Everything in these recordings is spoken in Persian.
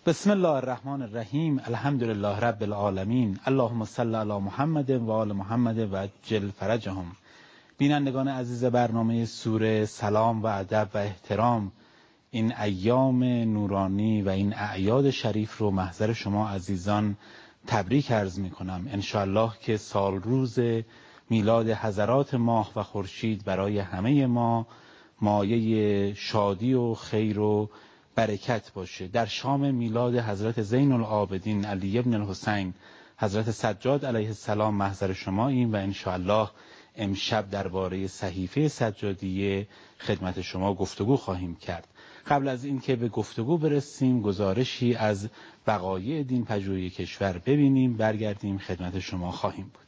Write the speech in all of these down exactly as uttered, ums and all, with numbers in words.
بسم الله الرحمن الرحیم. الحمدلله رب العالمین. اللهم صل علی محمد و آل محمد و عجل فرجهم. بینندگان عزیز برنامه سوره، سلام و ادب و احترام. این ایام نورانی و این اعیاد شریف رو محضر شما عزیزان تبریک عرض می کنم. انشاءالله که سال روز میلاد حضرات ماه و خورشید برای همه ما مایه شادی و خیر و برکت باشه. در شام میلاد حضرت زین العابدین علی ابن الحسین حضرت سجاد علیه السلام محضر شماییم و انشاءالله امشب درباره صحیفه سجادیه خدمت شما گفتگو خواهیم کرد. قبل از اینکه به گفتگو برسیم گزارشی از وقایع دین پژوهی کشور ببینیم، برگردیم خدمت شما خواهیم بود.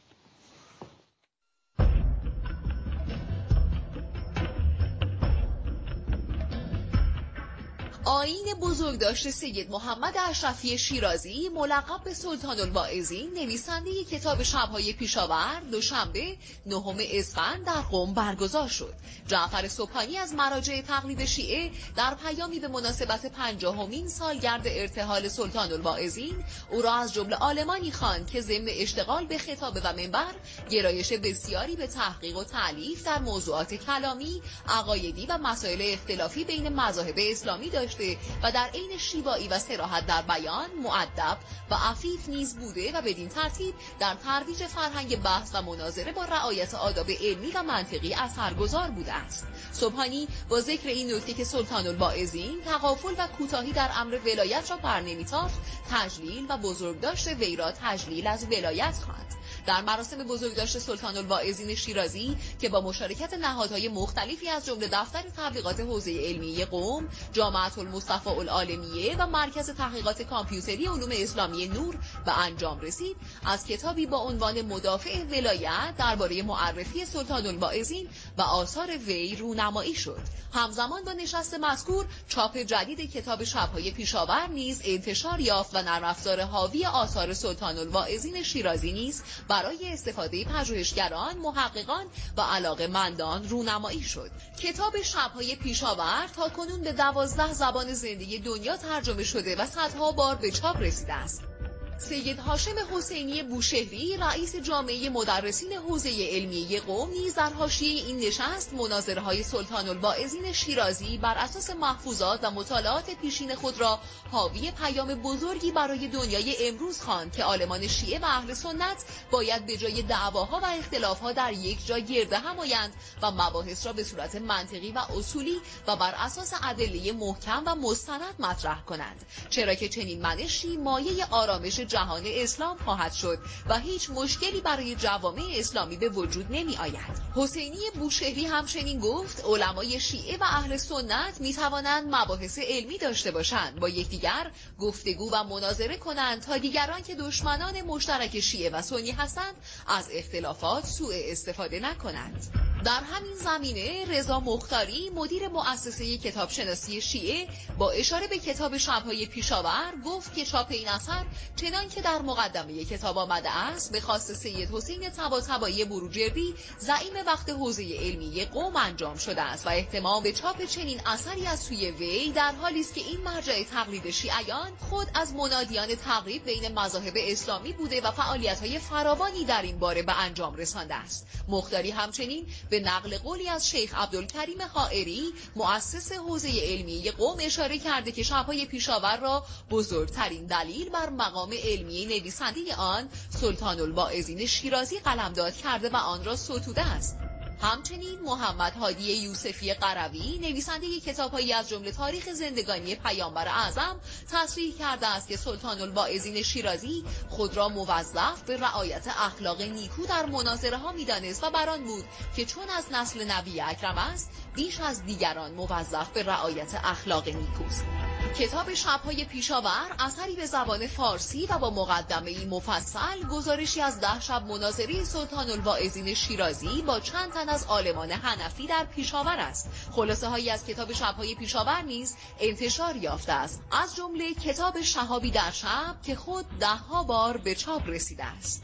آیین بزرگداشت سید محمد اشرفی شیرازی ملقب به سلطان الواعظین نویسنده کتاب شب‌های پیشاور دوشنبه نهم اسفند در قم برگزار شد. جعفر سبحانی از مراجع تقلید شیعه در پیامی به مناسبت پنجاهمین سالگرد ارتحال سلطان الواعظین او را از جمله عالمانی خواند که ضمن اشتغال به خطابه و منبر گرایش بسیاری به تحقیق و تألیف در موضوعات کلامی، عقایدی و مسائل اختلافی بین مذاهب اسلامی داشت و در عین شیوایی و صراحت در بیان، مؤدب و عفیف نیز بوده و بدین ترتیب در ترویج فرهنگ بحث و مناظره با رعایت آداب علمی و منطقی اثرگذار بوده است. سبحانی با ذکر این نکته که سلطان الواعظین تغافل و کوتاهی در امر ولایت را برنمی‌تافت، تجلیل و بزرگداشت وی را تجلیل از ولایت خواند. در مراسم بزرگداشت سلطان الواعظین شیرازی که با مشارکت نهادهای مختلفی از جمله دفتر تبلیغات حوزه علمی قم، جامعه المصطفى العالمیه و مرکز تحقیقات کامپیوتری علوم اسلامی نور به انجام رسید، از کتابی با عنوان مدافع ولایت درباره معرفی سلطان الواعظین و آثار وی رونمایی شد. همزمان با نشست مذکور چاپ جدید کتاب شب‌های پیشاور نیز انتشار یافت و نرم افزار حاوی آثار سلطان الواعظین شیرازی نیز برای استفاده پژوهشگران، محققان و علاقه‌مندان رونمایی شد. کتاب شب‌های پیشاور تاکنون به دوازده زبان زنده دنیا ترجمه شده و صدها بار به چاپ رسیده است. سید هاشم حسینی بوشهری رئیس جامعه مدرسین حوزه علمیه قم نیز در حاشیه این نشست مناظره‌های سلطان الواعظین شیرازی بر اساس محفوظات و مطالعات پیشین خود را حاوی پیام بزرگی برای دنیای امروز خواند که عالمان شیعه و اهل سنت باید به جای دعواها و اختلافها در یک جا گرد هم آیند و مباحث را به صورت منطقی و اصولی و بر اساس ادله محکم و مستند مطرح کنند، چرا که چنین منشی مایه آرامش جهان اسلام خواهد شد و هیچ مشکلی برای جوامع اسلامی به وجود نمی آید. حسینی بوشهری همچنین گفت علمای شیعه و اهل سنت می توانند مباحث علمی داشته باشند، با یکدیگر گفتگو و مناظره کنند تا دیگران که دشمنان مشترک شیعه و سنی هستند از اختلافات سوء استفاده نکنند. در همین زمینه رضا مختاری مدیر مؤسسه کتابشناسی شیعه با اشاره به کتاب شب‌های پیشاور گفت که چاپ این اثر چنان که در مقدمه کتاب آمده است به خواست سید حسین طباطبایی بروجردی زعیم وقت حوزه علمی قم انجام شده است و اهتمام به چاپ چنین اثری از سوی وی در حالی است که این مرجع تقلید شیعیان خود از منادیان تقریب بین مذاهب اسلامی بوده و فعالیت‌های فراوانی در این باره به انجام رسانده است. مختاری همچنین به نقل قولی از شیخ عبدالکریم حائری مؤسس حوزه علمی قم اشاره کرده که شب‌های پیشاور را بزرگترین دلیل بر مقام علمی نویسنده آن سلطان الواعظین شیرازی قلمداد کرده و آن را ستوده است. همچنین محمد هادی یوسفی قروی نویسنده کتاب‌هایی از جمله تاریخ زندگانی پیامبر اعظم تصریح کرده است که سلطان الواعظین شیرازی خود را موظف به رعایت اخلاق نیکو در مناظره‌ها می‌دانست و بر آن بود که چون از نسل نبی اکرم است بیش از دیگران موظف به رعایت اخلاق نیکوست. کتاب شب‌های پیشاور اثری به زبان فارسی و با مقدمه‌ای مفصل گزارشی از ده شب مناظره سلطان الواعظین شیرازی با چند تن از عالمان حنفی در پیشاور است. خلاصه هایی از کتاب شب‌های پیشاور نیز انتشار یافته است، از جمله کتاب شهابی در شب که خود ده ها بار به چاپ رسیده است.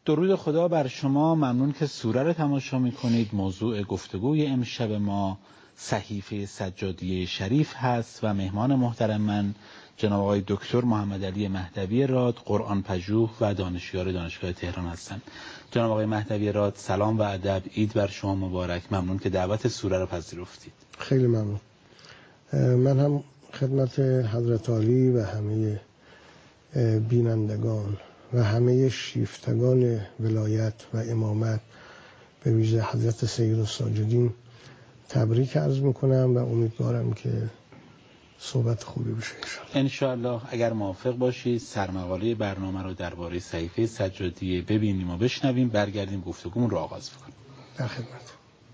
درود خدا بر شما. ممنون که سوره رو تماشا میکنید. موضوع گفتگوی امشب ما صحیفه سجادیه شریف هست و مهمان محترم من جناب آقای دکتر محمد علی مهدوی راد، قرآن پژوه و دانشیار دانشگاه تهران هستند. جناب آقای مهدوی راد، سلام و ادب، عید بر شما مبارک. ممنون که دعوت سوره رو پذیرفتید. خیلی ممنون. من هم خدمت حضرت عالی و همه بینندگان و همه شیفتگان ولایت و امامت به ویژه حضرت سید الساجدین تبریک عرض میکنم و امیدوارم که صحبت خوبی بشه انشاءالله. اگر موافق باشید سرمقاله برنامه رو درباره صحیفه سجادیه ببینیم و بشنویم، برگردیم گفتگومون رو آغاز کنیم. در خدمت.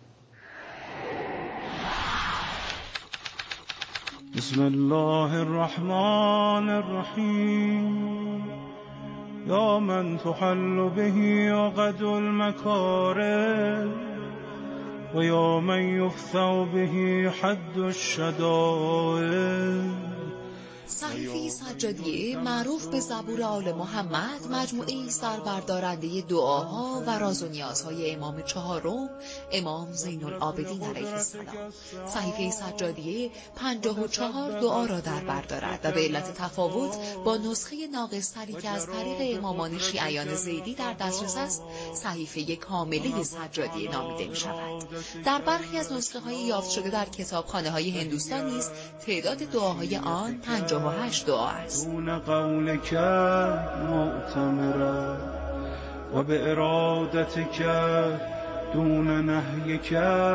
بسم الله الرحمن الرحیم یا من تحل به عقد المکارم و یا من یخفى به حد الشدائد. صحیفه سجادیه معروف به زبور آل محمد مجموعه‌ای است در بردارنده دعاها و راز و نیازهای امام چهارم امام زین العابدین علیه السلام. صحیفه سجادیه پنجاه و چهار دعا را در بر دارد و به علت تفاوت با نسخه ناقص‌تری که از طریق امامان شیعیان زیدی در دسترس است، صحیفه کامله سجادیه نامیده می شود. در برخی از نسخه‌های یافت شده در کتابخانه‌های هندوستان نیز تعداد دعاهای آن پنجاه و هشت دعا است. دون قولک معتمرا و به ارادتک دون نهیک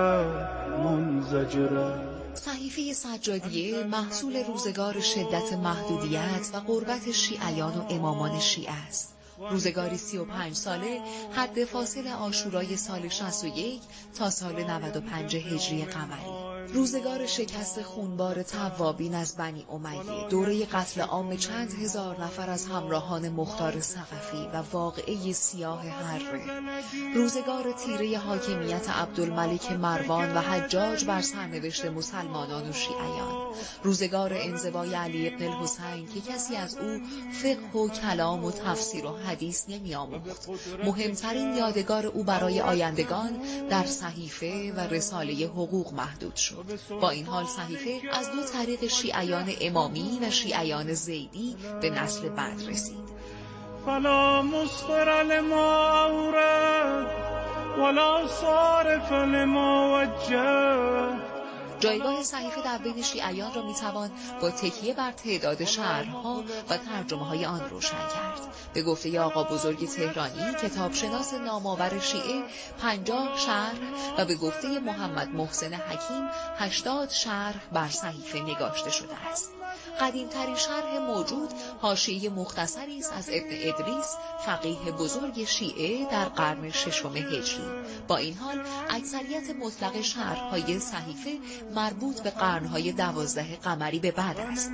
منزجرا. صحیفه سجادیه محصول روزگار شدت محدودیت و غربت شیعیان و امامان شیعه است. روزگاری سی و پنج ساله، حد فاصل عاشورای سال شصت و یک تا سال نود و پنج هجری قمری. روزگار شکست خونبار توابین از بنی امیه، دوره قتل عام چند هزار نفر از همراهان مختار ثقفی و واقعه سیاه حره. روزگار تیره حاکمیت عبدالملک مروان و حجاج بر سرنوشت مسلمانان و شیعیان. روزگار انزوای علی ابن الحسین که کسی از او فقه و کلام و تفسیر و حدیث نمی آموخت. مهمترین یادگار او برای آیندگان در صحیفه و رساله حقوق محدود شد. با این حال صحیفه از دو طریق شیعیان امامی و شیعیان زیدی به نسل بعد رسید. فلا مسخر لما اورد ولا صارف لما وجه. جایگاه صحیفه در بین شیعیان را میتوان با تکیه بر تعداد شهرها و ترجمه های آن روشن کرد. به گفته آقا بزرگ تهرانی کتابشناس نامآور شیعه، پنجاه شرح و به گفته محمد محسن حکیم هشتاد شرح بر صحیفه نگاشته شده است. قدیمترین شرح موجود حاشیه مختصری است از ابن ادریس، فقیه بزرگ شیعه در قرن ششم هجری. با این حال اکثریت مطلق شرح‌های صحیفه مربوط به قرن‌های دوازده قمری به بعد است.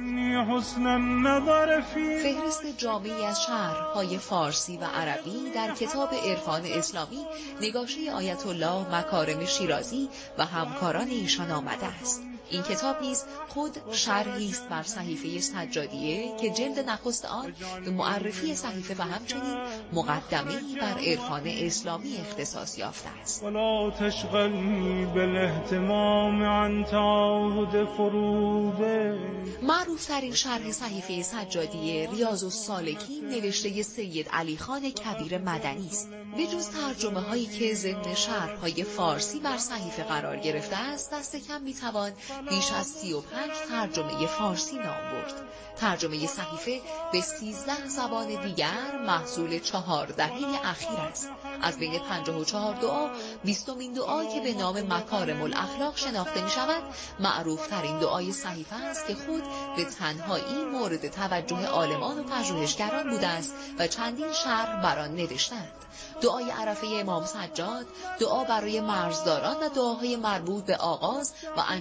فهرست جامعی از شرح‌های فارسی و عربی در کتاب عرفان اسلامی نگاشته آیت الله مکارم شیرازی و همکاران ایشان آمده است. این کتاب نیز خود شرحی است بر صحیفه سجادیه که جلد نخست آن به معرفی صحیفه و همچنین مقدمه‌ای بر عرفان اسلامی اختصاص یافته است. ولا تشغلنی بالاهتمام عن تعاهد فروده. معروف ترین شرح صحیفه سجادیه ریاض السالکین نوشته سید علی خان کبیر مدنی است. به جز ترجمه هایی که ضمن شرح‌های فارسی بر صحیفه قرار گرفته است، دست کم میتوان بیش از سی و پنج ترجمه فارسی نام برد. ترجمه صحیفه به سیزده زبان دیگر محصول چهار دهه اخیر است. از بین پنجاه و چهار دعا، بیستمین دعا که به نام مکارم الاخلاق شناخته می شود، معروف ترین دعای صحیفه است که خود به تنهایی مورد توجه عالمان و پژوهشگران بوده است و چندین شرح بر آن نوشتند. دعای عرفه امام سجاد، دعا برای مرزداران و دعاهای مربوط به آغاز و انجام ماه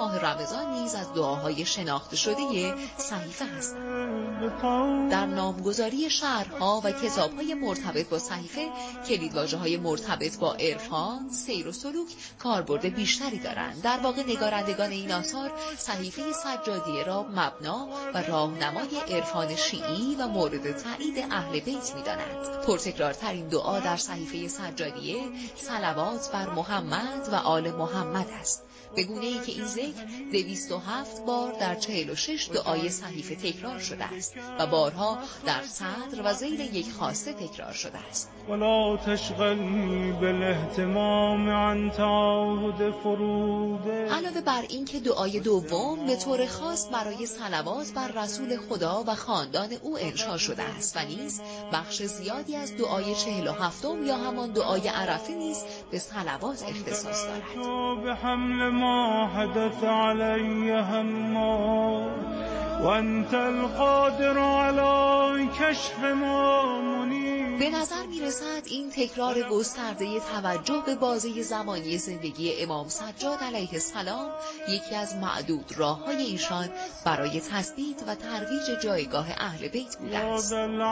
ماه رمضان نیز از دعاهای شناخته شده صحیفه هستند. در نامگذاری شهرها و کتابهای مرتبط با صحیفه، کلیدواژه‌های مرتبط با عرفان، سیر و سلوک کاربرد بیشتری دارند. در واقع نگارندگان این آثار صحیفه سجادیه را مبنا و راهنمای عرفان شیعی و مورد تایید اهل بیت می‌دانند. پرتکرارترین دعا در صحیفه سجادیه صلوات بر محمد و آل محمد است، به گونه‌ای که این ذکر دویست و هفت بار در چهل و شش دعای صحیفه تکرار شده است و بارها در صدر و ذیل یک خواسته تکرار شده است. ولا تشغلنی بالاهتمام عن تعاهد فروده. علاوه بر این که دعای دوم به طور خاص برای صلوات بر رسول خدا و خاندان او انشا شده است و نیز بخش زیادی از دعای چهل و هفتم یا همان دعای عرفه نیز به صلوات اختصاص دارد. به حمل ما حدث علی هما وانت القادر علی کشف ما منیب. به نظر می رسد این تکرار گسترده توجه به بازه زمانی زندگی امام سجاد علیه السلام یکی از معدود راه‌های ایشان برای تثبیت و ترویج جایگاه اهل بیت بوده است.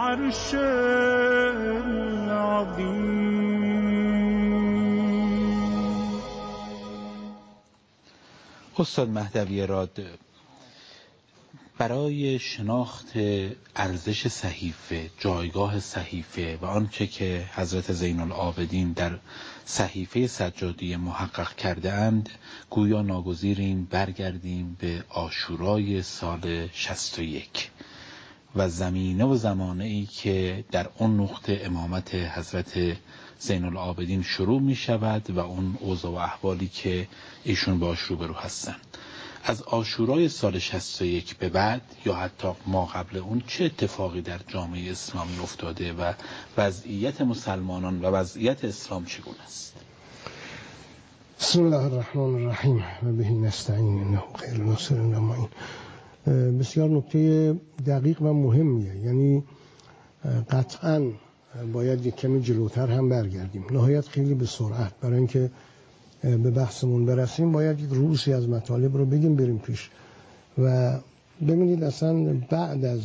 استاد مهدوی راد، برای شناخت ارزش صحیفه، جایگاه صحیفه و آنچه که حضرت زین العابدین در صحیفه سجادی محقق کرده اند، گویا ناگزیریم برگردیم به عاشورای سال شصت و یک و زمینه و زمانه ای که در اون نقطه امامت حضرت زین العابدین شروع می شود و اون اوضاع و احوالی که ایشون باش روبرو هستند. از عاشورای سال شصت و یک به بعد یا حتی ما قبل اون چه اتفاقی در جامعه اسلامی افتاده و وضعیت مسلمانان و وضعیت اسلام چگونه است؟ بسم الله الرحمن الرحیم و به نستعین انه خیر ناصر المعین. بسیار نکته دقیق و مهمیه، یعنی قطعاً باید یک کمی جلوتر هم برگردیم، نهایت خیلی به سرعت. برای اینکه به بحثمون برسیم باید یک رؤوسی از مطالب رو بگیم بریم پیش. و ببینید اصلا بعد از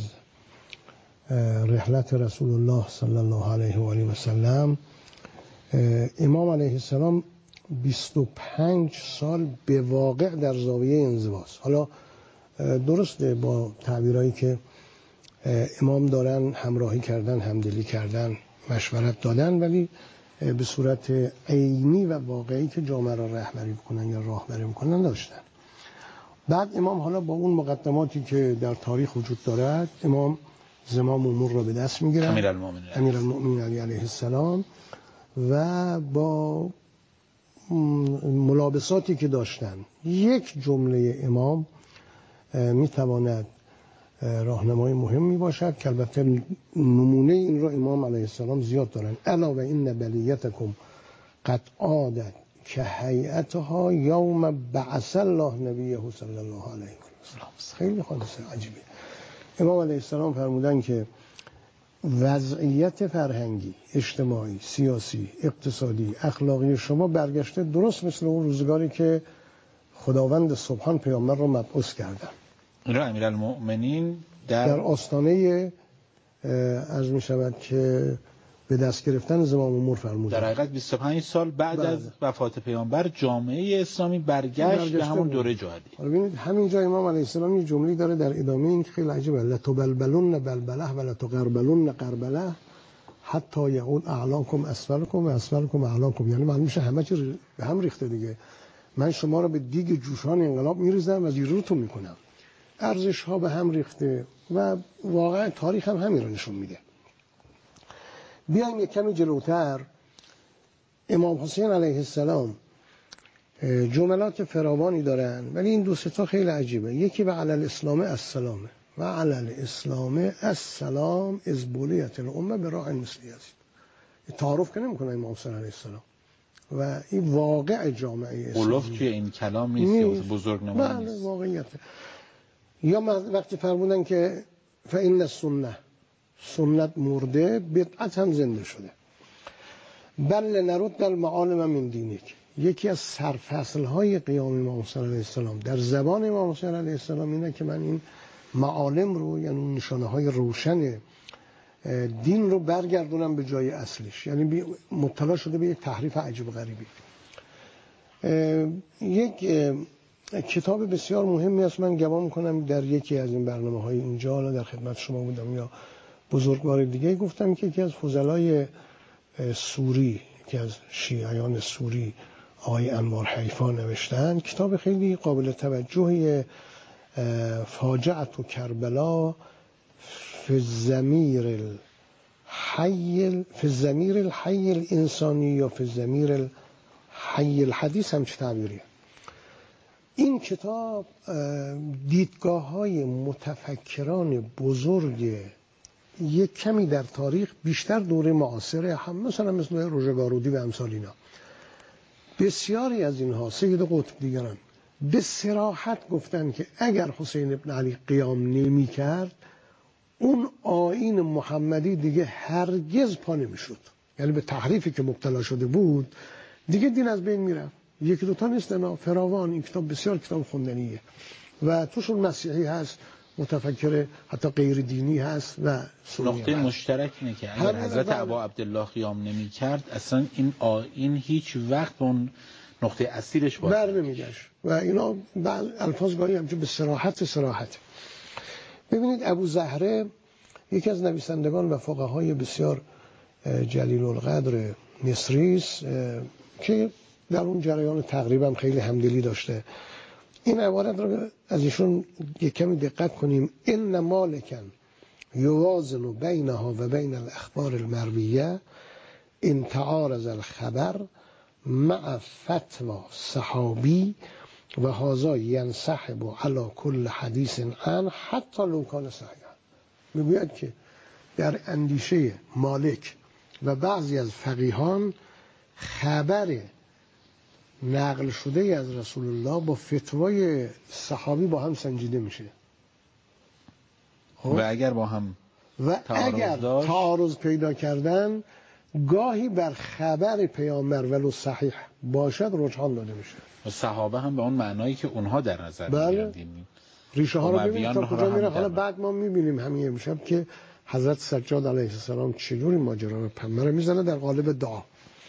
رحلت رسول الله صلی الله علیه و آله و سلم، امام علیه السلام بیست و پنج سال به واقع در زاویه انزواست. حالا درسته با تعبیرایی که امام دارن، همراهی کردن، همدلی کردن، مشورت دادن، ولی به صورت عینی و واقعی که جامعه را رهبری بکنن یا راهبری بکنن داشتن. بعد امام حالا با اون مقدماتی که در تاریخ وجود دارد، امام زمام امور را به دست میگیرن، امیرالمومنین امیرالمومنین علی علیه السلام، و با ملابساتی که داشتن یک جمله امام میتواند راهنمای مهمی باشد که البته نمونه این را امام علیه السلام زیاد دارن. الا و این بلیتکم قد عادت که هیئتها یوم بعث الله نبیه صلی الله علیه و سلم. خیلی حادثه عجیبه. امام علیه السلام فرمودن که وضعیت فرهنگی، اجتماعی، سیاسی، اقتصادی، اخلاقی شما برگشته درست مثل اون روزگاری که خداوند سبحان پیامبر را مبعوث کردن. را امیرالمومنین در, در آستانه از می شود که به دست گرفتن زمام امور فرمودن. در حقیقت بیست و پنج سال بعد بله. از وفات پیامبر جامعه اسلامی برگشت به همون دوره جاهلی. ببینید همینجا امام علیه السلام یه جمله داره در ادامه این خیلی عجیبه: لتبلبلن بلبله و لتقربلن قربله حتی یعود اعلاکم اسفلکم و اسفلکم اعلاکم. یعنی معلوم میشه همه چی به هم ریخته دیگه. من شما رو به دیگ جوشان انقلاب میریزم و زیرتون میکنم. ارزش ها به هم ریخته و واقعا تاریخ هم همین رو نشون میده. بیایم یک کمی جلوتر. امام حسین علیه السلام جملات فراوانی دارن، ولی این دو سه تا خیلی عجیبه. یکی و علی الاسلام السلام و علی الاسلام السلام از بولیت الامه به راه مثلی است. تعارف که نمیکنه امام حسین علیه السلام و این واقع جامعه اسلامی. قلوف توی این کلام نیست، بزرگ نمایی نیست. بله واقعیته. یا وقتی فرمودن که فإن السنه، سنت مرده، بدعت هم زنده شده. بل نرد المعالم من دینک. یکی از سرفصل‌های قیام امام حسین علیه السلام در زبان امام حسین علیه السلام اینه که من این معالم رو، یعنی نشانه‌های روشن دین رو برگردونم به جای اصلیش، یعنی مبتلا شده به یک تحریف عجیب و غریبی. یک کتاب بسیار مهمی است، من گمان می‌کنم در یکی از این برنامه‌های اینجا، حالا در خدمت شما بودم یا بزرگوار دیگه، گفتم که یکی از فضلای سوری که از شیعیان سوری آقای انوار حیفا نوشتن، کتاب خیلی قابل توجهی، فاجعه کربلا فی الضمیر الحی فی الضمیر الحی الانسانی یا فی الضمیر الحی الحدیث، هم چه تعبیریه. این کتاب دیدگاه‌های متفکران بزرگ یک کمی در تاریخ، بیشتر دوره معاصره، هم مثلا مثل روژه گارودی و امثال اینا، بسیاری از اینها، سید قطب دیگران، به صراحت گفتن که اگر حسین ابن علی قیام نمی کرد، اون آیین محمدی دیگه هرگز پا نمیشد. یعنی به تحریفی که مبتلا شده بود دیگه دین از بین میرفت. یکی دوتا نیستن، فراوان. این کتاب بسیار کتاب خوندنیه و توشون مسیحی هست، متفکر حتی غیر دینی هست و نقطه مشترک اینه که اگر حضرت ابا عبدالله قیام نمی کرد، اصلا این آیین هیچ وقت اون نقطه اصلیش باز بر نمیگشت و اینا الفاظ گاهی همچون به صراحت صراحت. ببینید ابو زهره یکی از نویسندگان و فقهای بسیار جلیل القدر مصری است که در اون جریان تقریبا خیلی همدلی داشته. این عبارت رو از ایشون یک کمی دقت کنیم: ان مالکن یوازن بینها و بین الاخبار المرویه ان تعارض الخبر مع فتوى صحابی و هذا ینسحب علی کل حدیث عن حتی لو کان صحیحا. میگوید که در اندیشه مالک و بعضی از فقیهان خبر نقل شده از رسول الله با فتوای صحابی با هم سنجیده میشه. و اگر با هم و اگر تعارض پیدا کردن، گاهی بر خبر پیامبر ولو صحیح باشد رجحان داده میشه. و صحابه هم به اون معنایی که اونها در نظر می‌گیرند. ریشه ها رو ببینید تا کجا میره. حالا بعد ما میبینیم همین امشب که حضرت سجاد علیه السلام چجوری ماجرا رو پنبه رو میزنه در قالب دعا.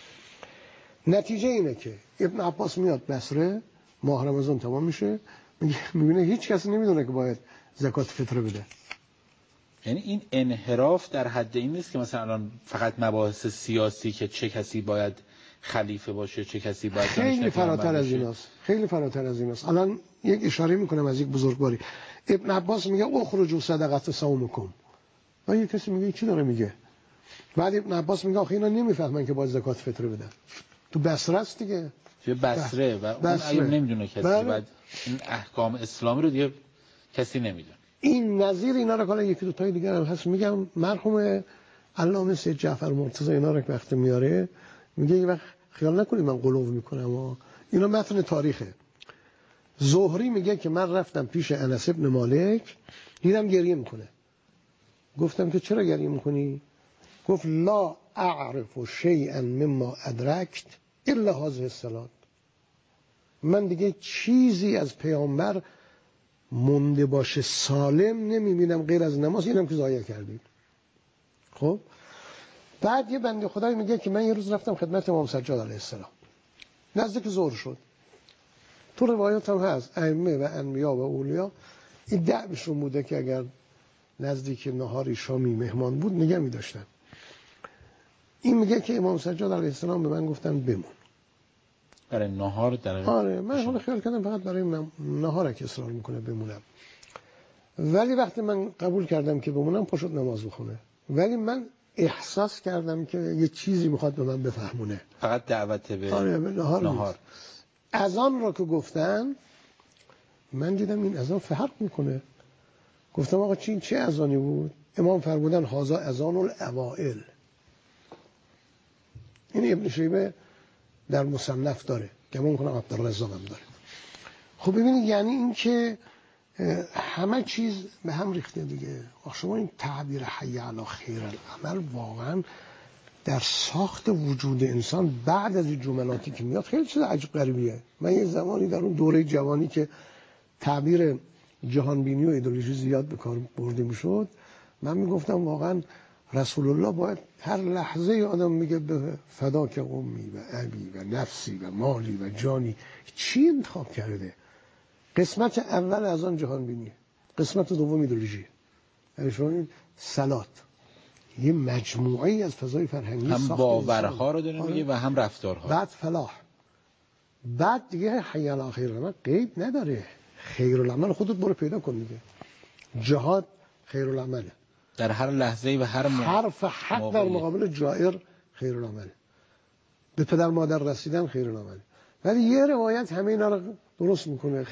نتیجه اینه که ابن عباس میاد بصره، ماه رمضان تمام میشه، میبینه هیچ کسی نمیدونه که باید زکات فطر بده. یعنی این انحراف در حد این نیست که مثلا الان فقط مباحث سیاسی که چه کسی باید خلیفه باشه، چه کسی باید خیلی فراتر از ایناست. خیلی فراتر از ایناست. الان یک اشاره میکنم از یک بزرگواری. ابن عباس میگه اخرجوا صدقه صومکم. و یک کسی میگه چی داره میگه؟ بعد ابن عباس میگه آخه اینا نمیفهمن که باید زکات فطر بدن. تو بصره است دیگه. تو بصره و اون ایام نمیدونه کسی. بله. بعد این احکام اسلامی رو دیگه کسی نمیدونه. این نظیر اینا رو کلا یکی دو تای دیگه هم هست. میگم مرحوم علامه سید جعفر مرتضی اینا رو وقت میاره، میگه یه وقت خیال نکنید من قلوب میکنم و اینا متن تاریخه. زهری میگه که من رفتم پیش انس ابن مالک، دیدم گریه میکنه. گفتم که چرا گریه میکنی؟ گفت لا اعرف شیئا مما ادرکت الا هذه الصلاه. من دیگه چیزی از پیامبر مونده باشه سالم نمیبینم غیر از نماز، اینم که ضایع کردید. خب بعد یه بنده خدایی میگه که من یه روز رفتم خدمت امام سجاد علیه السلام، نزدیک ظهر شد. تو روایات هم هست ائمه و انبیا و اولیا این دعوشون بوده که اگر نزدیک نهاری شامی مهمان بود نگه می داشتن. این میگه که امام سجاد علیه السلام به من گفتن بمون برای نهار. در آره من حالا خیال کردم فقط برای نهار که اصرار میکنه بمونم، ولی وقتی من قبول کردم که بمونم پاشد نماز بخونه. ولی من احساس کردم که یه چیزی میخواد به من بفهمونه. فقط دعوت به آره به نهار, نهار. اذان را که گفتن من دیدم این اذان فرق میکنه. گفتم آقا چی چه اذانی بود؟ امام فرمودن هذا اذان الاوائل. این ابن شیبه در مصنف داره، گمان کنم عبدالرزاق هم داره. خب ببینید یعنی این که همه چیز به هم ریخته دیگه. شما این تعبیر حی علی خیر العمل واقعا در ساخت وجود انسان بعد از این جملاتی که میاد خیلی چیز عجیب غریبیه. من یه زمانی در اون دوره جوانی که تعبیر جهانبینی و ایدئولوژی زیاد به کار برده میشد، من میگفتم واقعا رسول الله باید هر لحظه آدم میگه به فدا که امی و ابی و نفسی و مالی و جانی. چی انتخاب کرده؟ قسمت اول از آن جهانبینیه، قسمت دوم ایدئولوژی. یعنی شما این سلات یه مجموعه ای از فضای فرهنگی هم باورها رو داره میگه و هم رفتارها. بعد فلاح، بعد دیگه حی علی خیرالعمل قید نداره. خیرالعمل خودت برو پیدا کن دیگه. جهاد خیرالعمله در هر لحظه و هر موقع. حرف حق در مقابل جائر خیرالعمله. به پدر مادر رسیدن خیرالعمله. ولی یه روایت همه اینا رو درست میکنه.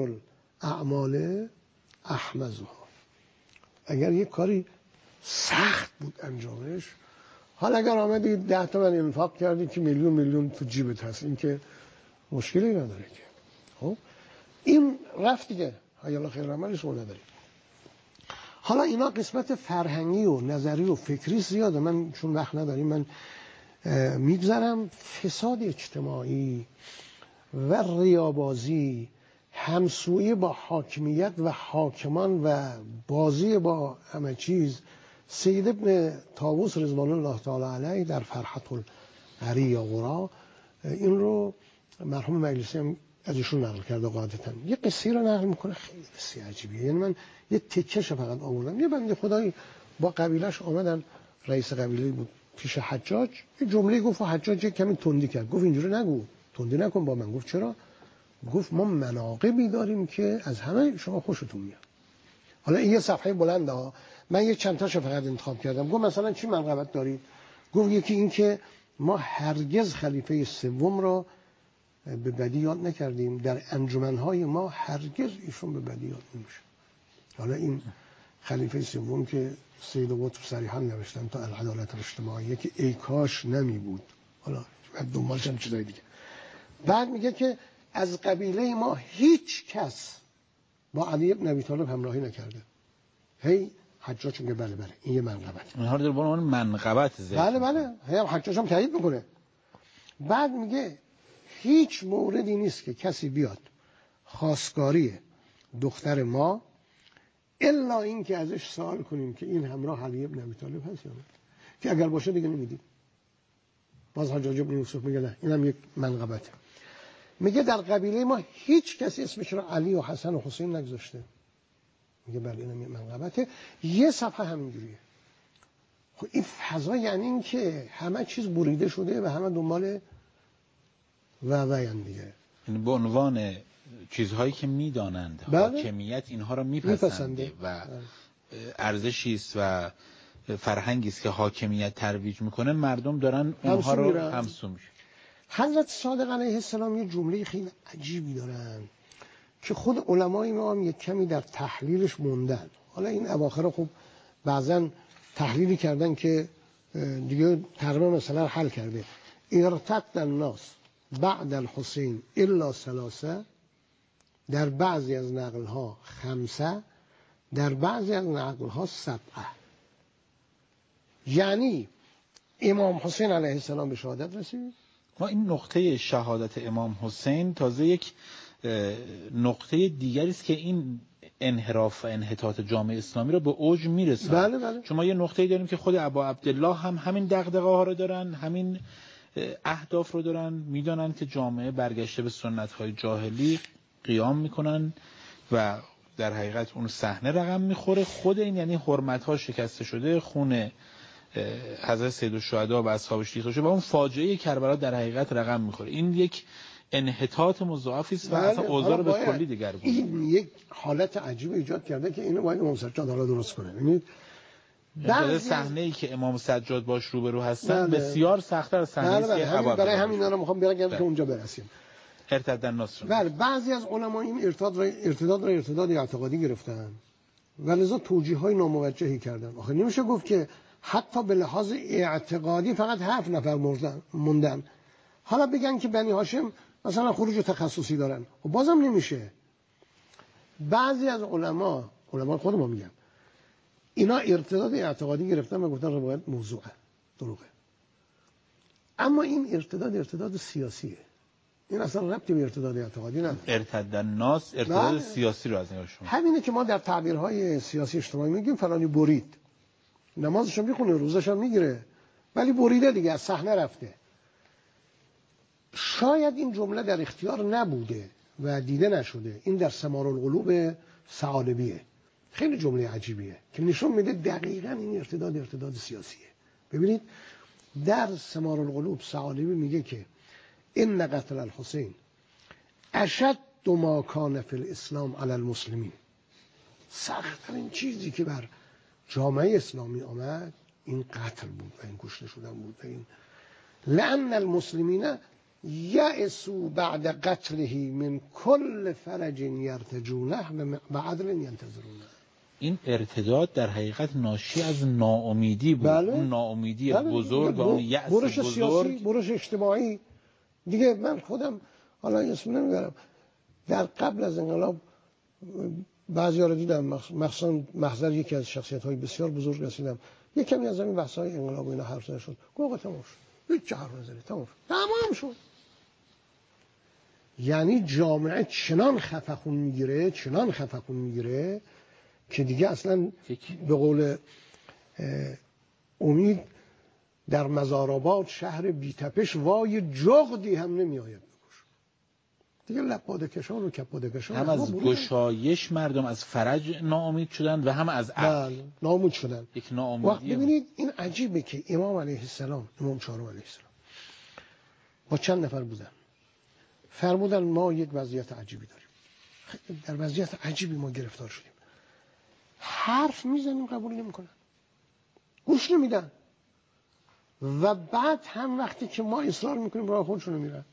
خیرالاعمال احمزها. اگر یه کاری سخت بود انجامش، حالا اگر آمدی ده تومن انفاق کردی که میلیون میلیون تو جیبت هست، این که مشکلی نداره که. خب این رفت دیگه، حیالا خیر عملش اون نداری. حالا اینا قسمت فرهنگی و نظری و فکری زیاده، من چون وقت نداریم من میگذرم. فساد اجتماعی و ریابازی، همسویی با حاکمیت و حاکمان و بازی با همه چیز. سید ابن طاووس رضوان الله تعالی علیه در فرحة القری یا قرا این رو مرحوم مجلسی هم از ایشون نقل کرده قاعدتاً. یه قصه رو نقل میکنه خیلی قصه عجیبیه. یعنی من یه تکهش فقط آوردم. یه بنده خدایی با قبیلهش آمدن، رئیس قبیله بود پیش حجاج، یه جمله گفت و حجاج کمی تندی کرد. گفت اینجوری نگو، تندی نکن با من. گفت چرا؟ گفت ما مناقبی داریم که از همه شما خوشتون میاد. حالا این یه صفحه بلنده ها، من یه چند تاشو فقط انتخاب کردم. گفت مثلا چی منقبت دارید؟ گفت یکی این که ما هرگز خلیفه سوم را به بدی یاد نکردیم، در انجمنهای ما هرگز ایشون به بدی یاد نمیشه. حالا این خلیفه سوم که سید قطب صریحا نوشتن تا العدالت الاجتماعی که ای کاش نمی بود، حالا دنبالش هم چیزای دیگه. بعد میگه که از قبیله ما هیچ کس با علی ابن ابی طالب همراهی نکرده. هی حجاج میگه بله بله این یه منقبت. اونها رو در عنوان منقبت ذکر. بله بله هی حجاج هم تایید میکنه. بعد میگه هیچ موردی نیست که کسی بیاد خواستگاری دختر ما الا این که ازش سوال کنیم که این همراه علی ابن ابی طالب هست یا نه، که اگر باشه دیگه نمیدیم. باز حجاج ابن یوسف میگه نه اینم یک منقبته. میگه در قبیله ما هیچ کسی اسمش رو علی و حسن و حسین نگذاشته. میگه بله اینم یک منقبته. یه صفحه همینجوریه. خب این فضا یعنی این که همه چیز بریده شده و همه دنبال و وین دیگه. به عنوان چیزهایی که میدانند حاکمیت اینها رو میپسنده و ارزشی است و فرهنگی است که حاکمیت ترویج میکنه، مردم دارن اونها رو همسو میشه. حضرت صادق علیه السلام یه جمله خیلی عجیبی دارن که خود علمای ما هم یک کمی در تحلیلش موندن. حالا این اواخر خوب بعضن تحلیلی کردن که دیگه تقریبا مثلا حل کرده. ارتد الناس بعد الحسین الا ثلاثه، در بعضی از نقل‌ها خمسه، در بعضی از نقل‌ها سبعه. یعنی امام حسین علیه السلام به شهادت رسید. ما این نقطه شهادت امام حسین تازه یک نقطه دیگری است که این انحراف و انحطاط جامعه اسلامی رو به اوج میرسونه. بله بله. چون ما یه نقطه‌ای داریم که خود ابا عبدالله هم همین دغدغه‌ها رو دارن، همین اهداف رو دارن، میدونن که جامعه برگشته به سنت‌های جاهلی قیام میکنن و در حقیقت اون صحنه رقم میخوره. خود این یعنی حرمت‌ها شکسته شده، خون حضرت سیدالشهدا و اصحابش ریخته شده و اون فاجعه کربلا در حقیقت رقم میخوره. این یک انحطاط مضاعفی است و اصلا اوضاع رو به کلی دگرگون. این یک حالت عجیب ایجاد کرده که اینو باید امام سجاد حالا درست کنه. ببینید در صحنه‌ای که امام سجاد باش روبرو هستن بسیار سخت‌تر از صحنه‌ای که ابوعبدالله. برای همین دارم میخوام بگم که اونجا برسیم. ارتد الناس. بله بعضی از علما این ارتداد را ارتداد را ارتداد اعتقادی گرفتن و لذا توجیه‌های ناموجهی کردن. آخه نمیشه گفت که حتی به لحاظ اعتقادی فقط هفت نفر موندن. حالا بگن که بنی هاشم مثلا خروج تخصصی دارن، و بازم نمیشه. بعضی از علما، علما خود ما میگن، اینا ارتداد اعتقادی گرفتن و گفتن روایت موضوعه، دروغه. اما این ارتداد ارتداد سیاسیه، این اصلا ربطی به ارتداد اعتقادی نداره. ارتد الناس ارتداد سیاسی رو از نگاه شما. همینه که ما در تعبیرهای سیاسی اجتماعی میگیم فلانی برید، نمازش هم میخونه، روزش هم میگیره، ولی بریده دیگه، از صحنه رفته. شاید این جمله در اختیار نبوده و دیده نشده. این در ثمار القلوب ثعالبیه، خیلی جمله عجیبیه که نشون میده دقیقاً این ارتداد ارتداد سیاسیه. ببینید در ثمار القلوب ثعالبی میگه که ان قتل الحسین اشد ما کان فی الاسلام علی المسلمین، سخت‌ترین چیزی که بر جامعه اسلامی آمد این قتل بود و این کشته شدن بود و این لأن المسلمین یأسوا بعد قتله من کل فرج یرتجونه و عدل ینتظرونه. این ارتداد در حقیقت ناشی از ناامیدی بود. بله. اون ناامیدی بله. بزرگ و اون یأس برش بزرگ، سیاسی، برش اجتماعی دیگه. من خودم حالا اسم نمیبرم، در قبل از انقلاب بعضی‌ها رو دیدم، مخصوصا محضر یکی از شخصیت‌های بسیار بزرگ رسیدم، یک کمی از این بحث‌های انقلاب و اینا حرف زده شد، گفت آقا تمام شد، هیچ حرف نزنید، تمام شد، تمام شد. یعنی جامعه چنان خفخون میگیره، چنان خفخون میگیره که دیگه اصلا به قول امید در مزارآباد شهر بی‌تپش وای جغدی هم نمیآید بکش. دیگه لپاده کشان و کپاده کشان هم از گشایش مردم از فرج ناامید شدن و هم از عقل ناامید شدن. یک ناامیدی. وقت ببینید این عجیبه که امام علیه السلام، امام چهارم علیه السلام با چند نفر بودن، فرمودن ما یک وضعیت عجیبی داریم، در وضعیت عجیبی ما گرفتار شدیم، حرف میزنیم قبول نمیکنن، گوش نمیدن، و بعد هم وقتی که ما اصرار میکنیم راه خودشونو میرن.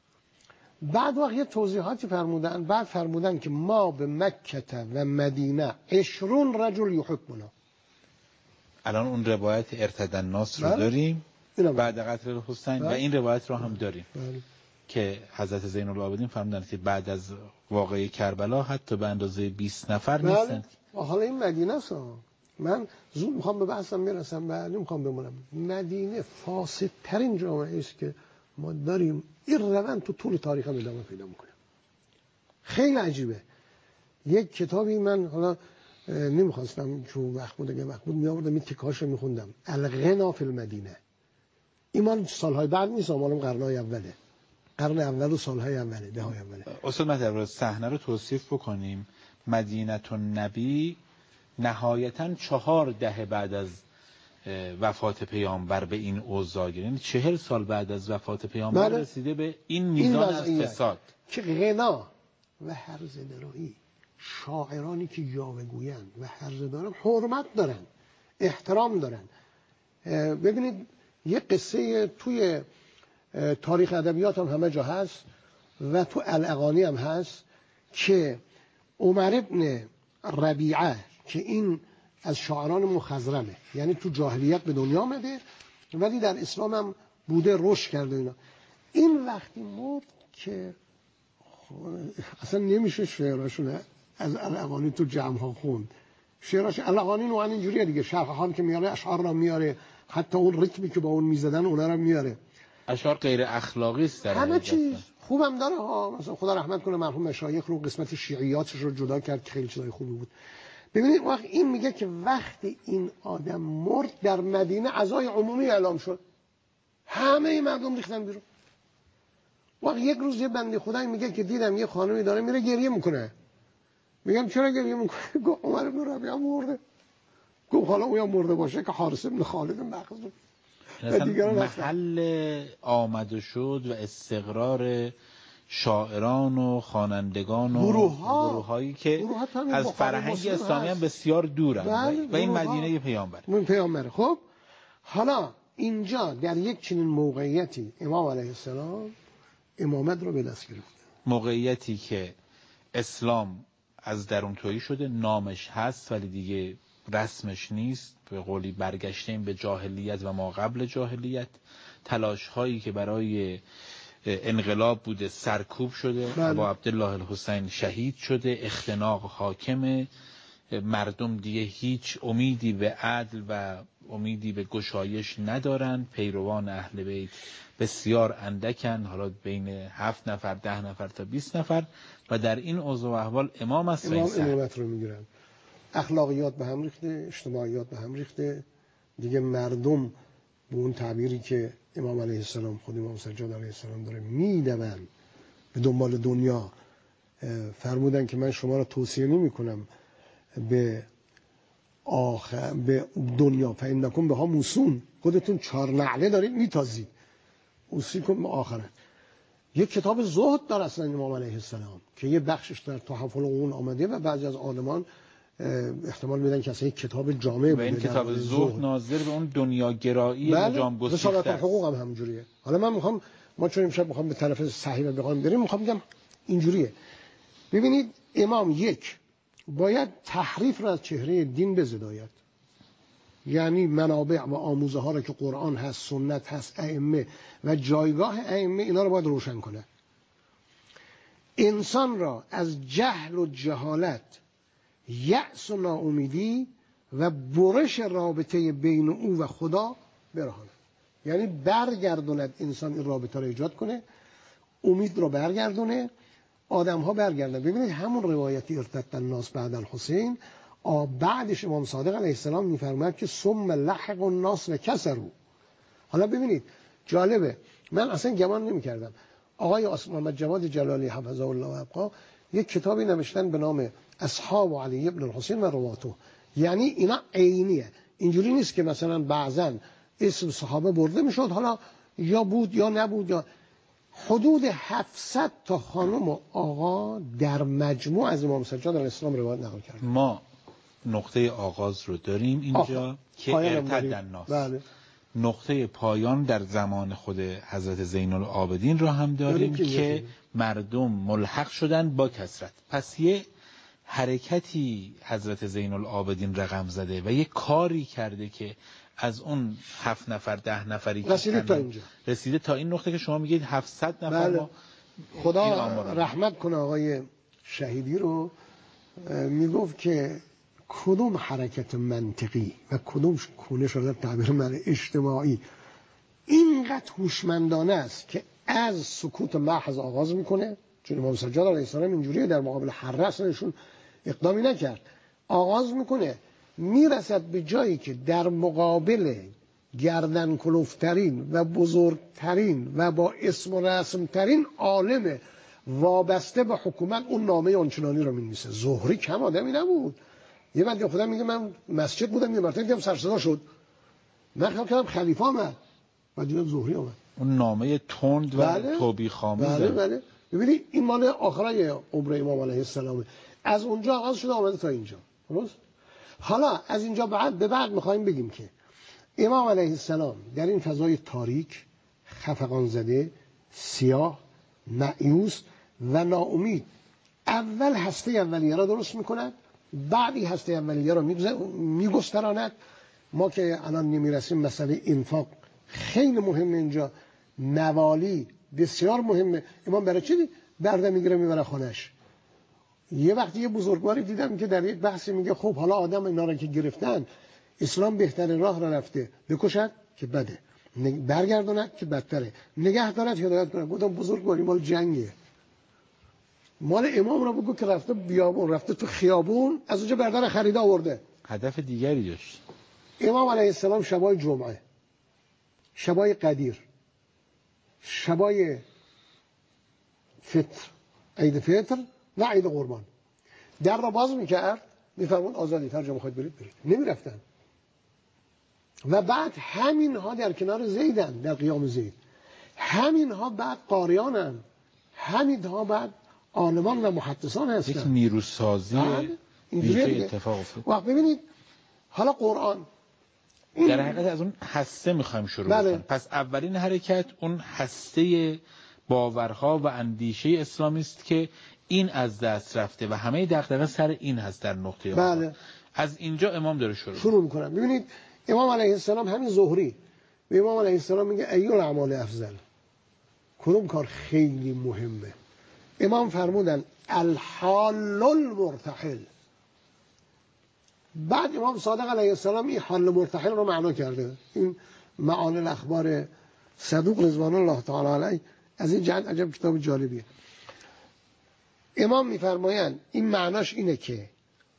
بعد وقت یه توضیحاتی فرمودن، بعد فرمودن که ما به مکه و مدینه عشرون رجل یحبنا. الان اون روایت ارتد الناس رو داریم بعد قتل حسین و این روایت رو هم داریم بله. که حضرت زین العابدین فرمودن که بعد از واقعه کربلا حتی به اندازه بیست نفر بله. نیستن. حالا این مدینه است، من زود میخوام به بحثم میرسم، بعد نمیخوام بمونم. مدینه فاسد ترین جامعه است که ما داریم، این روند تو طول تاریخ هم ادامه پیدا میکنه. خیلی عجیبه. یک کتابی من حالا نمیخواستم چون وقت بود، اگه وقت بود میآوردم این تیکه‌هاش رو میخوندم، الغنا فی المدینه. ایمان سالهای بعد نیست، مالم قرنای اوله، قرن اول و سالهای اوله، دههای اوله. استاد مطلب صحنه رو توصیف بکنیم. مدینه النبی نهایتاً چهار دهه بعد از وفات پیامبر به این اوضاع، یعنی چهل سال بعد از وفات پیامبر بله. رسیده به این میزان از فساد که غنا و هرزه دارایی، شاعرانی که یاوه گویند و هرزه دارن حرمت دارن، احترام دارن. ببینید یه قصه توی تاریخ ادبیات هم همه جا هست و تو الاغانی هم هست که عمر ابن ربیعه که این از شاعران مخضرمه، یعنی تو جاهلیت به دنیا آمده ولی در اسلام هم بوده، رشد کرده اینا. این وقتی مرد که اصلا نمیشه شعراشون از الاغانی تو جمع ها خوند. شعراش الاغانی نوعا اینجوریه دیگه، شرح که میاره اشعار را میاره، حتی اون ریتمی که با اون میزدن اونا رو میاره. اشعار غیر اخلاقی است، همه چیز خوبم داره ها. مثلا خدا رحمت کنه مرحوم مشایخ رو قسمت شیعیاتش رو جدا کرد که خیلی چیزای خوبی بود. ببینید وقت این میگه که وقتی این آدم مرد در مدینه عزای عمومی اعلام شد، همه مردم ریختن بیرون. وقت یک روز یه بنده خدایی میگه که دیدم یه خانمی داره میره گریه میکنه. میگم چرا گریه میکنه؟ گفت عمر بن ربیعه مرده. گفت حالا اون مرده باشه که حارث بن خالد مخزوم. محل آمد و شد و استقرار شاعران و خوانندگان و گروه‌ها گروه‌هایی که از فرهنگ اسلامی هم بسیار دورن و این مدینه پیامبر پیامبره. خب حالا اینجا در یک چنین موقعیتی امام علیه السلام امامت رو به دست گرفت، موقعیتی که اسلام از درون تویی شده، نامش هست ولی دیگه رسمش نیست، به قولی برگشتیم به جاهلیت و ما قبل جاهلیت. تلاش هایی که برای انقلاب بوده سرکوب شده، ابا عبدالله الحسین شهید شده، اختناق حاکمه، مردم دیگه هیچ امیدی به عدل و امیدی به گشایش ندارن، پیروان اهل بیت بسیار اندکن، حالا بین هفت نفر ده نفر تا بیست نفر، و در این اوضاع و احوال امام است. امام امامت رو میگیرن، اخلاقیات به هم ریخته، اجتماعیات به هم ریخته، دیگه مردم به اون تعبیری که امام علیه السلام خود امام سجاد علیه السلام داره میدون به دنبال دنیا. فرمودن که من شما را توصیه نمی کنم به آخر به دنیا، فإنکم بها موسون، خودتون چهار نعله دارید میتازید، اوصیکم به آخرت. یک کتاب زهد داره اصلا امام علیه السلام که یه بخشش در تحفل اون آمده و بعضی از عالمان احتمال میدن که اصلا یک کتاب جامع بوده. این کتاب زهد ناظر به اون دنیاگرایی جام گسیخته است. رسالت الحقوق هم همونجوریه. حالا من میخوام، ما چون امشب میخوام به طرف صحیح بخوام بریم، میخوام بگم اینجوریه. ببینید امام یک باید تحریف را از چهره دین بزداید، یعنی منابع و آموزه ها را که قرآن هست، سنت هست، ائمه و جایگاه ائمه، اینا رو باید روشن کنه. انسان را از جهل و جهالت، یأس و ناامیدی و برش رابطه بین او و خدا برهاند. یعنی برگردوند انسان این رابطه را ایجاد کنه، امید رو برگردونه، آدم ها برگردن. ببینید همون روایتی ارتد الناس بعد الحسین، بعدش امام صادق علیه السلام میفرماید که ثم لحق الناس و کسروا. حالا ببینید جالبه، من اصلا گمان نمی‌کردم آقای محمد جواد جلالی حفظه الله و ابقا یک کتابی نوشتن به نام اصحاب علی ابن الحسین و رواتو. یعنی اینا عینیه، اینجوری نیست که مثلا بعضا اسم صحابه برده میشد، حالا یا بود یا نبود، یا حدود هفتصد تا خانم و آقا در مجموع از امام سجاد علیه السلام روایت نقل کرد. ما نقطه آغاز رو داریم اینجا آخ. که ارتد الناس. بله. نقطه پایان در زمان خود حضرت زین العابدین را هم داریم که, که مردم ملحق شدن با کثرت. پس یه حرکتی حضرت زین العابدین رقم زده و یه کاری کرده که از اون هفت نفر ده نفری که رسیده تا اینجا، رسیده تا این نقطه که شما میگید هفتصد نفر. بله. ما خدا رحمت کنه آقای شهیدی رو، میگفت که کدوم حرکت منطقی و کدوم کنش شده تعبیر من اجتماعی اینقدر هوشمندانه است که از سکوت محض آغاز میکنه، چون امام سجاد علیه السلام اینجوریه، در مقابل حره اصلشون اقدامی نکرد، آغاز میکنه میرسد به جایی که در مقابل گردن کلوفترین و بزرگترین و با اسم و رسمترین عالم وابسته به حکومت اون نامه آنچنانی رو می‌نویسه. زهری کم آدمی نبود. یه بنده خدا میگه من مسجد بودم یه مرتبه دیدم سر صدا شد، من خیال کردم خلیفه آمد و دیدم زهری آمد. اون نامه تند و بله. توبیخ‌آمیز. بله بله. ببینید این مال آخرای عمر امام علیه السلام، از اونجا آغاز شده آمده تا اینجا. درست؟ حالا از اینجا بعد به بعد می‌خوایم بگیم که امام علیه السلام در این فضای تاریک، خفقان زده، سیاه، مایوس و ناامید، اول هسته اولیه را درست میکند، بعدی هسته اولیه را میگستراند. ما که الان نمیرسیم مسئله انفاق خیلی مهمه اینجا، نوالی بسیار مهمه. امام برای چی برده میگیره میبره خانش؟ یه وقتی یه بزرگواری دیدم که در یک بحثی میگه خب حالا آدم اینا را که گرفتن، اسلام بهترین راه را رفته، بکشد که بده، برگرداند که بدتره، نگه دارد هدایت کنه. گفتم بزرگواری مال جنگه، مال امام را بگو که رفته بیابون، رفته تو خیابون، از اونجا بردار خریده آورده، هدف دیگری داشت. امام علیه السلام شبای جمعه، شبای قدیر، شبای فطر، عید فطر و عید قربان در را باز میکرد، میفرمود آزادی هر جا میخواید برید برید، نمیرفتن. و بعد همین ها در کنار زیدن، در قیام زید، همین ها بعد قاریانن، همین ها بعد عالمان و محدثان هستن. یک نیروسازی اینجوری اتفاق افتاد. وقت ببینید حالا قرآن در حقیقت از اون هسته میخوایم شروع بله. کنیم. پس اولین حرکت اون هسته باورها و اندیشه اسلامی است که این از دست رفته و همه دغدغه سر این هست در نقطه آخر. بله. از اینجا امام داره شروع شروع میکنم. ببینید امام علیه السلام همین زهری به امام علیه السلام میگه ایو الاعمال افضل، کدوم کار خیلی مهمه؟ امام فرمودن الحال المرتحل، بعد امام صادق علیه السلام این حال مرتحل رو معنا کرده. این معانی الاخبار صدوق رضوان الله تعالی علیه از این جهت عجب کتاب جالبیه. امام میفرمایند این معناش اینه که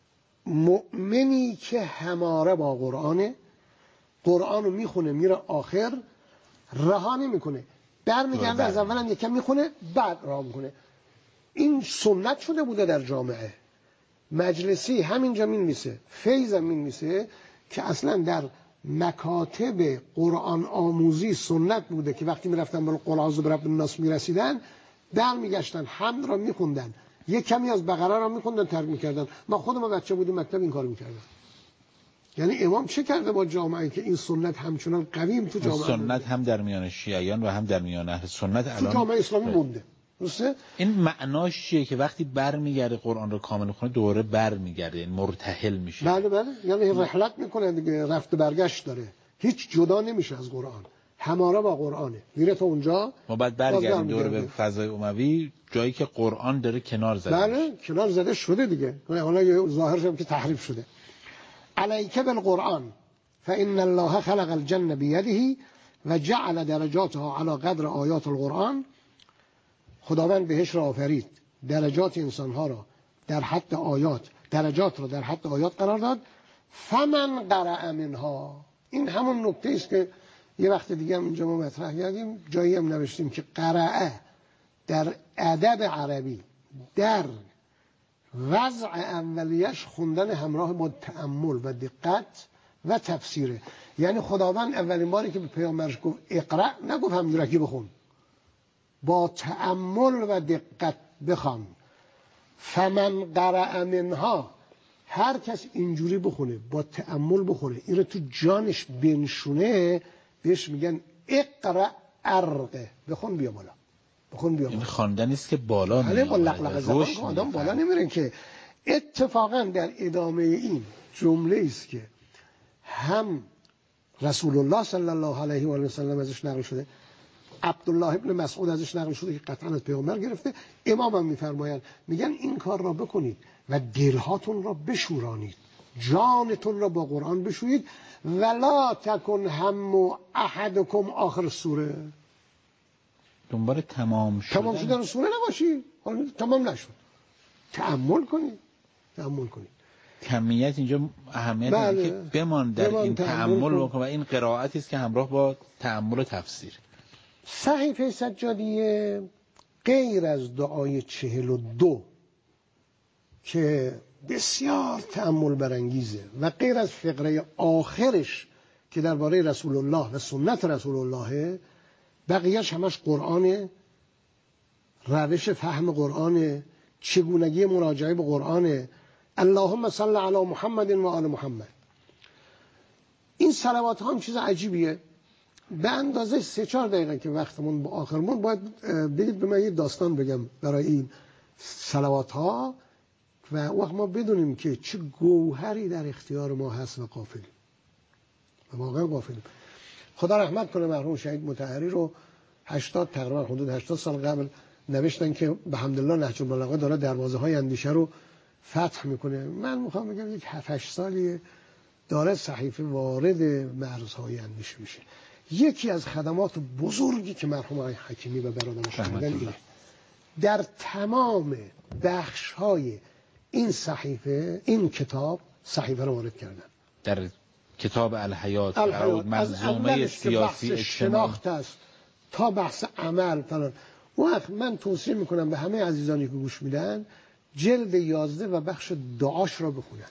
مؤمنی که هماره با قرآنه، قرآن رو میخونه میره آخر رها نمیکنه، برمیگرده از اول هم یکم میخونه بعد رها میکنه. این سنت شده بوده در جامعه. مجلسی همینجا مینویسه، فیض هم مینویسه که اصلا در مکاتب قرآن آموزی سنت بوده که وقتی میرفتن به قل اعوذ برب الناس میرسیدن برمیگشتن حمد را میخوندن، یک کمی از بقره را میخوندن ترک میکردن. ما خودم بچه بودیم مکتب این کارو میکردن. یعنی امام چه کرده با جامعه که این سنت همچنان قویم تو جامعه سنت مونده. هم در میان شیعیان و هم در میان اهل سنت الان تو جامعه اسلامی مونده. درسته؟ این معناش چیه که وقتی برمیگرده قرآن رو کامل کنه دوره برمیگرده، یعنی مرتحل میشه؟ بله بله، یعنی رحلت میکنه دیگه، رفت برگشت داره، هیچ جدا نمیشه از قرآن، هماره با قرآنه، میره تا اونجا. ما بعد برگردیم دوره به فضای اموی، جایی که قرآن داره کنار زده. بله کنار زده شده دیگه، حالا ظاهرش هم که تحریف شده. علیک بالقرآن فإن الله خلق الجنة بيده و جعل درجاتها على قدر آیات القرآن. خداوند بهش را آفرید، درجات انسانها را در حد آیات، درجات را در حد آیات قرار داد. فمن قرأ منها، این همون نکته است که یه وقت دیگه هم اینجا ما مطرح کردیم، جایی هم نوشتیم که قرأ در ادب عربی در وضع اولیش خوندن همراه با تأمل و دقت و تفسیره. یعنی خداوند اولین باری که به پیامبرش گفت اقرأ نگفت همدرکی بخون، با تأمل و دقت بخوان. فمن قرأ منها، هر کس اینجوری بخونه با تأمل بخونه این رو تو جانش بنشونه، بهش میگن اقرأ ارقه، بخون بیا بالا، بخون بیا بالا. این خواندن است که بالا میره، با لقلقه زبان که میره، آدم بالا نمیره. که اتفاقا در ادامه این جمله است که هم رسول الله صلی الله علیه و آله و سلم ازش نقل شده، عبدالله ابن مسعود ازش نقل شده که قطعا از پیامبر گرفته، امام هم میفرمایند، میگن این کار را بکنید و دلهاتون را بشورانید، جانتون را با قرآن بشویید. ولا تکن هم احدکم آخر سوره، دنبال تمام شدن تمام شدن سوره نباشی، حالا تمام نشد، تأمل کنید، تأمل کنید. کمیت اینجا اهمیت بله. داره که بمان در بمان این تأمل بکن و این قرائتی است که همراه با تأمل و تفسیر. صحیفه سجادیه غیر از دعای چهل و دو که بسیار تأمل برانگیزه و غیر از فقره آخرش که درباره رسول الله و سنت رسول الله، بقیهش همش قرآنه، روش فهم قرآنه، چگونگی مراجعه به قرآنه. اللهم صل علی محمد و آل محمد. این صلوات ها هم چیز عجیبیه. به اندازه سه چهار دقیقه که وقتمون با آخرمون، باید بگید به من یه داستان بگم برای این صلوات ها و وقت ما بدونیم که چه گوهری در اختیار ما هست و غافلیم، و واقعا غافلیم. خدا رحمت کنه مرحوم شهید مطهری رو هشتاد تقریبا حدود هشتاد سال قبل نوشتن که به حمدالله نهج البلاغه داره دروازه های اندیشه رو فتح میکنه. من میخوام بگم یک هفت هشت سالیه داره صحیفه وارد مرزهای اندیشه میشه. یکی از خدمات بزرگی که مرحوم آقای حکیمی و برادرش کردن اینه، در تمام بخش‌های این صحیفه، این کتاب صحیفه رو وارد کردن. در کتاب الحیات، الحیات منظومه سیاسی اجتماعی شناخت است تا بحث عمل فلان. وقت من توصیه میکنم به همه عزیزانی که گوش میدن جلد یازده و بخش دعاش را بخونن.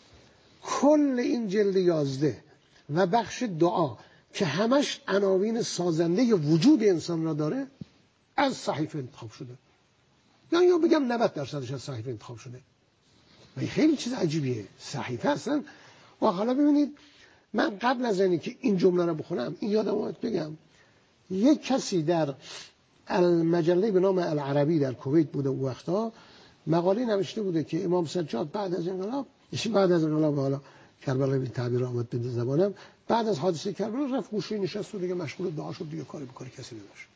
کل این جلد یازده و بخش دعا که همش عناوین سازنده وجود انسان را داره از صحیفه انتخاب شده، یا یا بگم نود درصدش از صحیفه انتخاب شده. و خیلی چیز عجیبیه صحیفه اصلا. و حالا ببینید، من قبل از اینکه که این جمله رو بخونم این یادم اومد بگم، یک کسی در المجله به نام العربی در کویت بوده اون وقتا، مقاله نوشته بوده که امام سجاد بعد از انقلاب، یعنی بعد از انقلاب، حالا کربلا به تعبیر آمد به زبانم، بعد از حادثه کربلا رفت گوشه نشست و دیگه مشغول دعا شد، دیگه کاری بکاری کسی نداشت.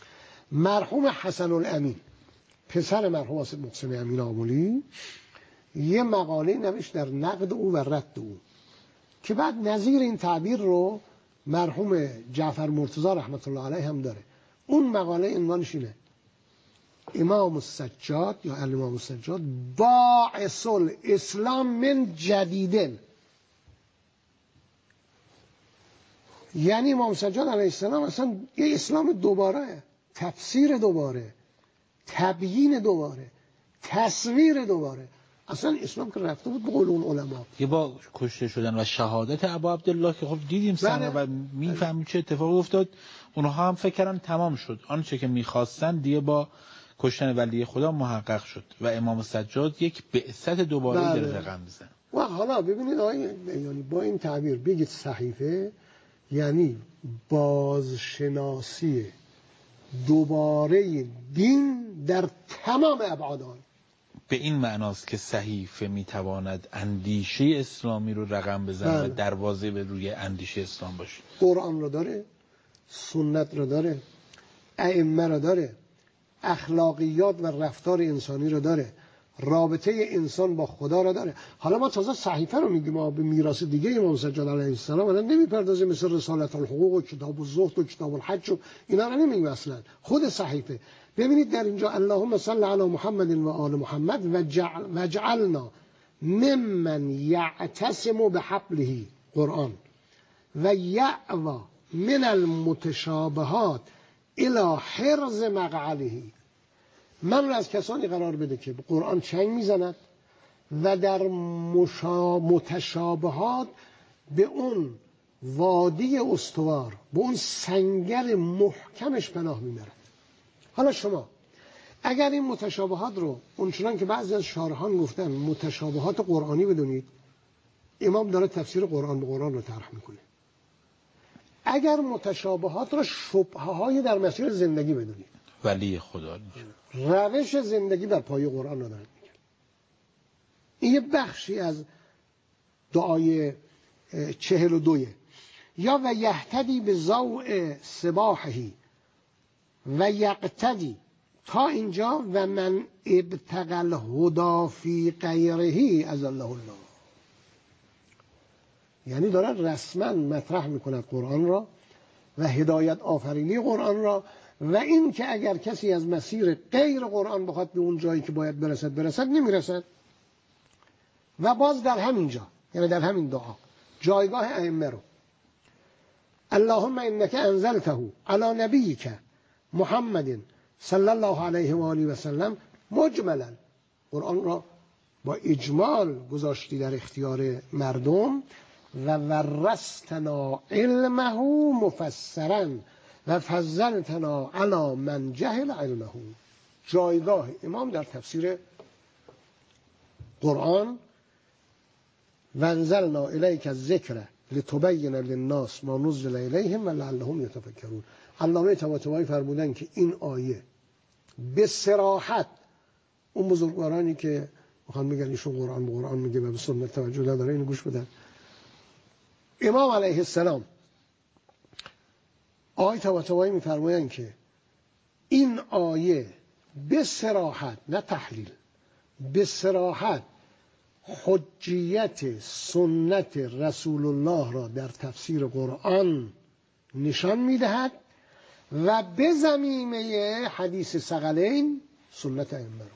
مرحوم حسن الامین پسر مرحوم محسن امین آملی یه مقاله نوشت در نقد او و رد او که بعد نظیر این تعبیر رو مرحوم جعفر مرتضی رحمت الله علیه هم داره. اون مقاله عنوانش اینه: امام السجاد یا الامام السجاد باعث الاسلام من جدیدن. یعنی امام سجاد علیه السلام اصلا یه اسلام دوباره، تفسیر دوباره، تبیین دوباره، تصویر دوباره. اصلا اسلام که رفته بود به قول اون علما. یه با کشته شدن و شهادت ابا عبدالله که خب دیدیم سنه و میفهمیم چه اتفاقی افتاد، اونها هم فکر کردن تمام شد، آنچه که میخواستن دیگه با کشتن ولی خدا محقق شد و امام سجاد یک بعثت دوباره در رقم میزنه. و حالا ببینید آقای یعنی با این تعبیر بگید صحیفه یعنی بازشناسی دوباره دین در تمام ابعاد آن. به این معناست که صحیفه میتواند اندیشه اسلامی رو رقم بزنه و دروازه به روی اندیشه اسلام باشه. قرآن رو داره، سنت رو داره، ائمه رو داره، اخلاقیات و رفتار انسانی رو داره، رابطه انسان با خدا رو داره. حالا ما تازه صحیفه رو میگیم، ما به میراث دیگه امام سجاد علیه السلام الان نمیپردازیم، مثل رسالت الحقوق و کتاب الزهد و کتاب الحج و اینا رو نمیگیم. اصلا خود صحیفه ببینید در اینجا اللهم صل علی محمد و آل محمد و جعلنا ممن یعتصم بحبله قرآن و یعوی من المتشابهات الی حرز مقعده. من رو از کسانی قرار بده که به قرآن چنگ میزند و در مشا... متشابهات به اون وادی استوار، به اون سنگر محکمش پناه میبرد. حالا شما اگر این متشابهات رو اونچنان که بعضی از شارحان گفتن متشابهات قرآنی بدونید، امام داره تفسیر قرآن به قرآن رو طرح میکنه. اگر متشابهات رو شبهه‌های در مسیر زندگی بدونید، ولی خدا روش زندگی بر پای قرآن رو دارد میگن. این یه بخشی از دعای چهل و دویه. یا و یهتدی به ضوء سباحهی و یقتدی تا اینجا و من ابتغل هدا فی غیرهی از الله الله. یعنی دارد رسما مطرح میکند قرآن را و هدایت آفرینی قرآن را و این که اگر کسی از مسیر غیر قرآن بخواد به اون جایی که باید برسد برسد نمیرسد. و باز در همین جا، یعنی در همین دعا، جایگاه ائمه رو اللهم انک انزلته علی نبیک محمد صلی الله علیه و آله و سلم مجملا. قرآن را با اجمال گذاشتی در اختیار مردم و ورثتنا علمه مفسرا و فضلتنا علی من جهل علمه. جایگاه امام در تفسیر قرآن و انزلنا الیک الذکر لتبین للناس ما نزل الیهم و لعلهم یتفکرون. علامه طباطبایی فرمودن که این آیه به صراحت اون بزرگوارانی که میخوان میگن ایشون قرآن به قرآن میگه و به سنت توجه نداره اینو گوش بدن. امام علیه السلام آیه طباطبایی میفرمایند که این آیه به صراحت، نه تحلیل، به صراحت حجیت سنت رسول الله را در تفسیر قرآن نشان میدهد و به ضمیمه حدیث ثقلین سنت ائمه رو.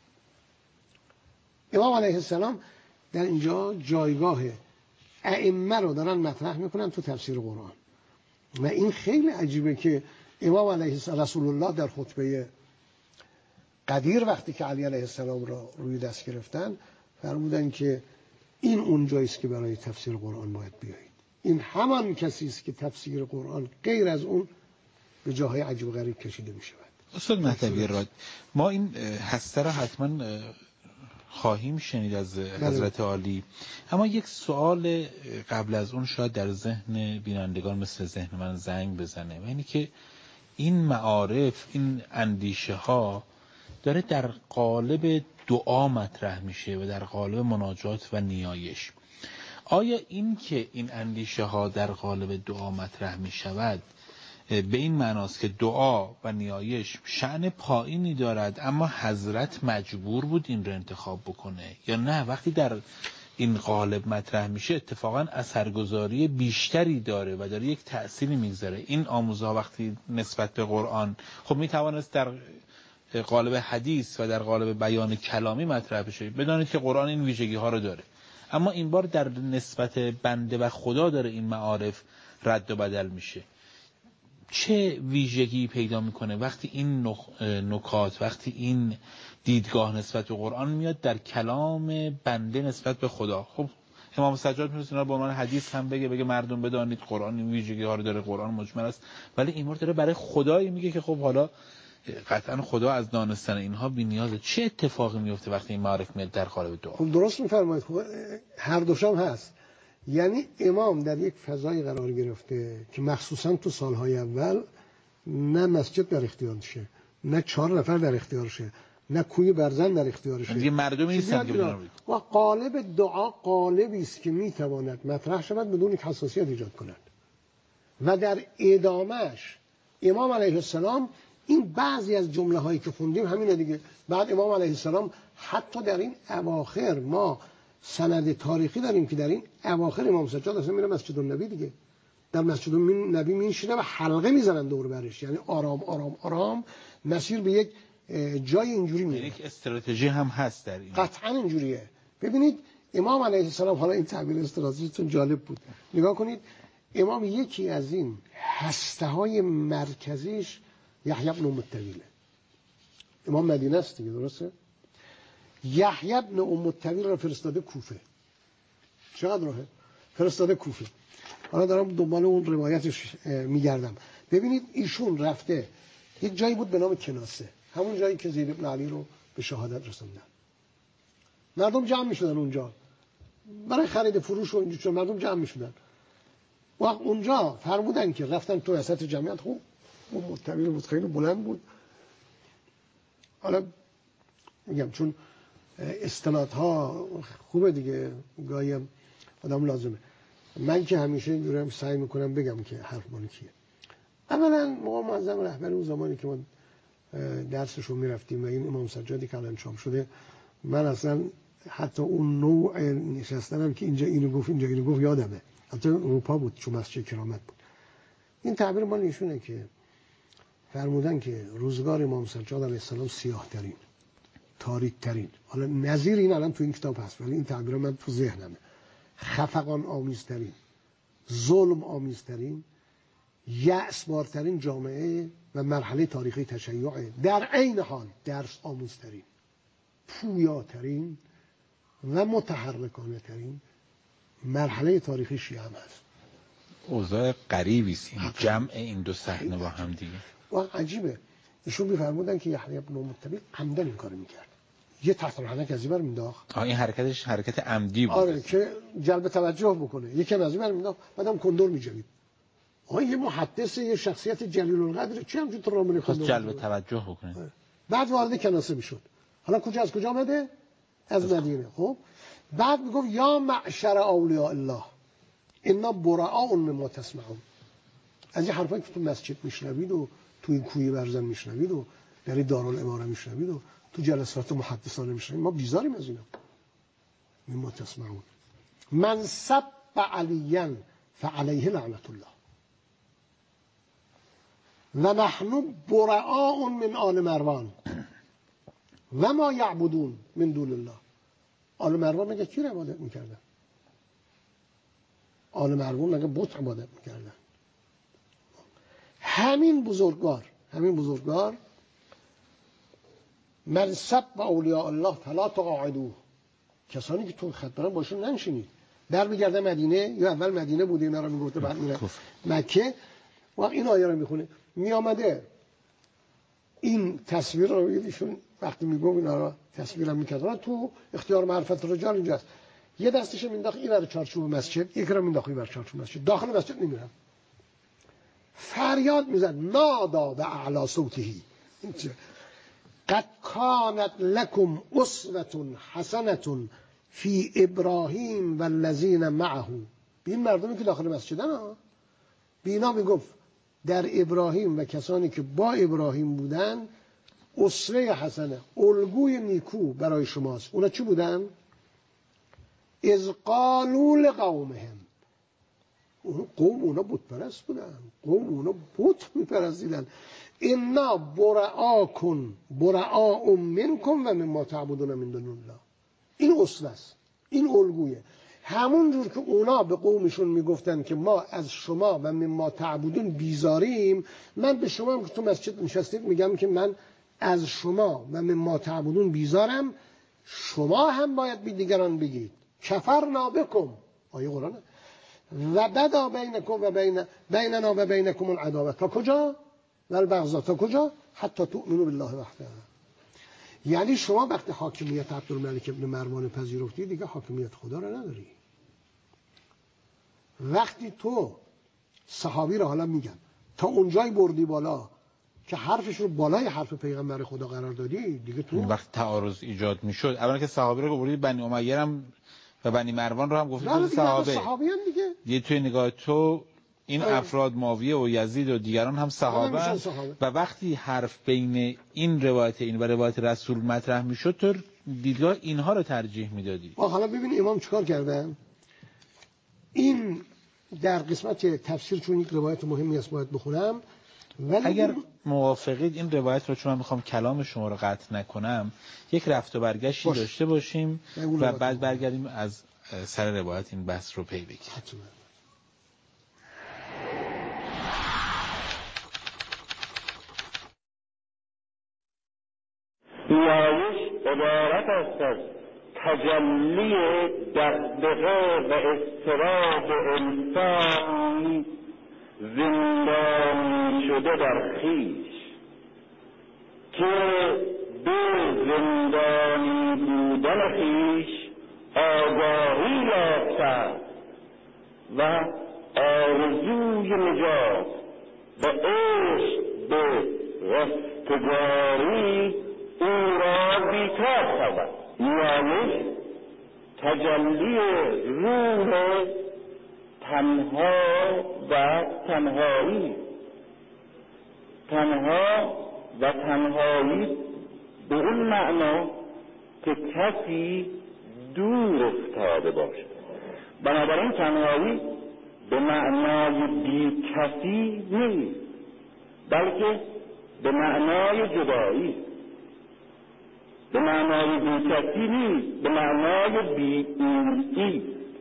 امام علیه السلام در اینجا جایگاه ائمه رو دارن مطرح میکنن تو تفسیر قرآن و این خیلی عجیبه که امام علیه السلام رسول الله در خطبه قدیر وقتی که علی علیه السلام را روی دست گرفتن فرمودن که این اون جاییست که برای تفسیر قرآن باید بیایید. این همان کسی است که تفسیر قرآن غیر از اون به جاهای عجیب و غریب کشیده می شود. استاد مهدوی راد، ما این هسته را حتما خواهیم شنید از حضرت عالی، اما یک سوال قبل از اون شاید در ذهن بینندگان مثل ذهن من زنگ بزنه و اینی که این معارف، این اندیشه ها داره در قالب دعا مطرح میشه و در قالب مناجات و نیایش. آیا این که این اندیشه ها در قالب دعا مطرح می شود به این معناست که دعا و نیایش شأن پایینی دارد، اما حضرت مجبور بود این رو انتخاب بکنه یا نه؟ وقتی در این قالب مطرح میشه اتفاقا اثرگذاری بیشتری داره و داره یک تأثیری میگذاره. این آموزها وقتی نسبت به قرآن خب میتوانست در قالب حدیث و در قالب بیان کلامی مطرح بشه، بدانید که قرآن این ویژگی ها رو داره، اما این بار در نسبت بنده و خدا داره این معارف رد و بدل میشه. چه ویژگی پیدا میکنه وقتی این نکات، وقتی این دیدگاه نسبت به قرآن میاد در کلام بنده نسبت به خدا؟ خب امام سجاد میتونه به عنوان حدیث هم بگه بگه مردم بدانید قرآن این ویژگی ها رو داره، قرآن مجمل است، ولی این بار داره برای خدایی میگه که خب حالا قطعا خدا از دانستن اینها بی‌نیازه. چه اتفاقی میفته وقتی این معرف میاد در قالب دعا؟ خب درست میفرمایید، خب هر دوشم هست. یعنی امام در یک فضای قرار گرفته که مخصوصا تو سالهای اول نه مسجد در اختیارشه، نه چهار نفر در اختیارشه، نه کوی برزن در اختیارشه، دیگه مردم نیستن که بدونن. و قالب دعا قالبی است که میتواند مطرح شود بدون یک حساسیت ایجاد کند. و در ادامهش امام علیه السلام این بعضی از جمله هایی که خوندیم همینه دیگه. بعد امام علیه السلام حتی در این اواخر ما سند تاریخی داریم که در این اواخر امام سجاد اصلا میره مسجد النبی دیگه، در مسجد النبی میشینه و حلقه میزنن دور برش، یعنی آرام آرام آرام مسیر به یک جای اینجوری میره. یک استراتژی هم هست در این. قطعا اینجوریه. ببینید امام علیه السلام، حالا این تعبیر استراتژیتون جالب بود، نگاه کنید امام یکی از این هسته های مرکزیش یحیی بن ام الطویله. امام مدینه است دیگه، درسته؟ یحیی بن ام الطویل را فرستاده کوفه. چقدر راهه؟ فرستاده کوفه. حالا دارم دنبال اون روایتش میگردم. ببینید ایشون رفته یک جایی بود به نام کناسه، همون جایی که زید بن علی رو به شهادت رسوندن. مردم جمع میشدن اونجا برای خرید فروش و اینجور، مردم جمع میشدن. وقت اونجا فرمودن که رفتن تو وسط جمعیت. خوب اون مطویل بود، خیلی بلند بود. حالا میگم چون اصطلاحات ها خوبه دیگه، گاهی آدم لازمه. من که همیشه اینجوری سعی میکنم بگم که حرف مال کیه. اولا موقع معظم رهبر اون زمانی که ما درسش رو میرفتیم و این امام سجادی که الان چاپ شده، من اصلا حتی اون نوع نشستنم که اینجا اینو گفت اینجا اینو گفت یادمه. حتی اروپا بود چون مسجد کرامت بود. این تعبیر مال ایشونه که فرمودن که روزگار امام سجاد علیه السلام سیاه ترین، تاریک ترین، حالا نظیر این الان تو این کتاب هست ولی این تعبیر من تو ذهنمه، خفقان آمیزترین، ظلم آمیزترین، یأسبارترین جامعه و مرحله تاریخی تشیعه، در عین حال درس آموزترین، پویاترین و متحرکانه ترین مرحله تاریخی شیعه هم هست. اوضاع غریبی است این جمع این دو صحنه با هم دیگه. واقعا عجیبه. ایشون می‌فرمودن که یحیی بن ام الطویل عمدن این کارو می‌کرد. یه تحت الحنک از این بر مینداخت. این حرکتش حرکت عمدی بود. آره که جلب توجه بکنه. یکم از این بر مینداخت، بعدم کندور می‌جوید. آ یه محدث، یه شخصیت جلیل القدر، چی همچون تو رامون کندور جلب توجه بکنه. آره. بعد وارد کناسه میشد. حالا کجا از کجا آمده؟ از مدینه. خب بعد میگفت یا معشر اولیاء الله انا براء مما تسمعون. از این حرفایی که تو مسجد میشنوید و تو این کوی برزن میشنوید و در این دارالاماره میشنوید و تو جلسات محدثانه میشنوید، ما بیزاریم از اینا. مما تسمعون. من سب علیا فعليه لعنت الله و نحن براء من آل مروان و ما یعبدون من دون الله. آل مروان مگه کی عبادت میکردن؟ آل مروان مگه بت عبادت میکردن؟ همین بزرگوار همین بزرگوار من سب اولیاء الله فلا تقاعدوه، کسانی که تو خط برن باشون ننشینید. در میگرده مدینه، یا اول مدینه بوده اینا رو میگفته، بعد میره مکه و این آیه رو میخونه. میامده این تصویر رو ایشون وقتی میگم اینا رو تصویرم میکردن تو اختیار معرفت رجال اینجاست. یه دستش مینداخت این ور چارچوب مسجد، یک رو مینداخت این ور چارچوب مسجد، داخل مسجد نمیرم. فریاد میزد نادا به اعلی صوتهی قد کانت لکم اسوة حسنة فی ابراهیم والذین معه. این مردمی که داخل مسجدن ها، به اینا میگفت در ابراهیم و کسانی که با ابراهیم بودن اسوه حسنه، الگوی نیکو برای شماست. اونا چی بودن؟ اذ قالوا لقومهم، اون قوم اونا بت پرست بودن، قوم اونا بت میپرستیدن. انا برعاکم برعاء منکم و مما تعبدون من دون الله. این اسوه است، این الگویه. همون جور که اونا به قومشون میگفتن که ما از شما و مما تعبدون بیزاریم، من به شما هم که تو مسجد نشستید میگم که من از شما و مما تعبدون بیزارم، شما هم باید به دیگران بگید کفرنا بکم، آیه قرآنه، و بدا بینکم و بین بیننا و بینکم العداوه تا کجا؟ و البغضا تا کجا؟ حتی تؤمنوا بالله وحده. یعنی شما وقتی حاکمیت عبدالملک ابن مروان پذیرفتی دیگه حاکمیت خدا رو نداری. وقتی تو صحابی رو حالا میگم تا اونجای بردی بالا که حرفش رو بالای حرف پیغمبر خدا قرار دادی دیگه، تو وقتی تعارض ایجاد میشد اولا که صحابی رو بردی، بنی امیه هم و بنی مروان رو هم گفتی خود صحابه دیگه. دیگه توی نگاه تو این آه. افراد معاویه و یزید و دیگران هم صحابه, هم صحابه و وقتی حرف بین این روایت این و روایت رسول مطرح میشد تو دیدگاه اینها رو ترجیح میدادی. حالا ببین امام چیکار کردن. این در قسمت تفسیر چون یک روایت مهمی است باید بخونم، ولی اگر موافقید این روایت رو چون من میخوام کلام شما رو قطع نکنم یک رفت و برگشتی باش. داشته باشیم و بعد برگردیم از سر روایت این بحث رو پی بگیریم. نیایش عبارت است از تجلی دغدغه و اضطراب انسان زندانی شده در خویش که به زندانی بودن خویش آگاهی یافته و آرزوی نجات و عشق به رستگاری او را بیکار شود. نیایش تجلی روح تنها و تنهایی، تنها و تنهایی به اون معنا که کسی دور افتاده باشد. بنابراین تنهایی به معنای بی کسی نیست، بلکه به معنای جدایی، به معنای بی کسی نیست، به معنای بی اونی.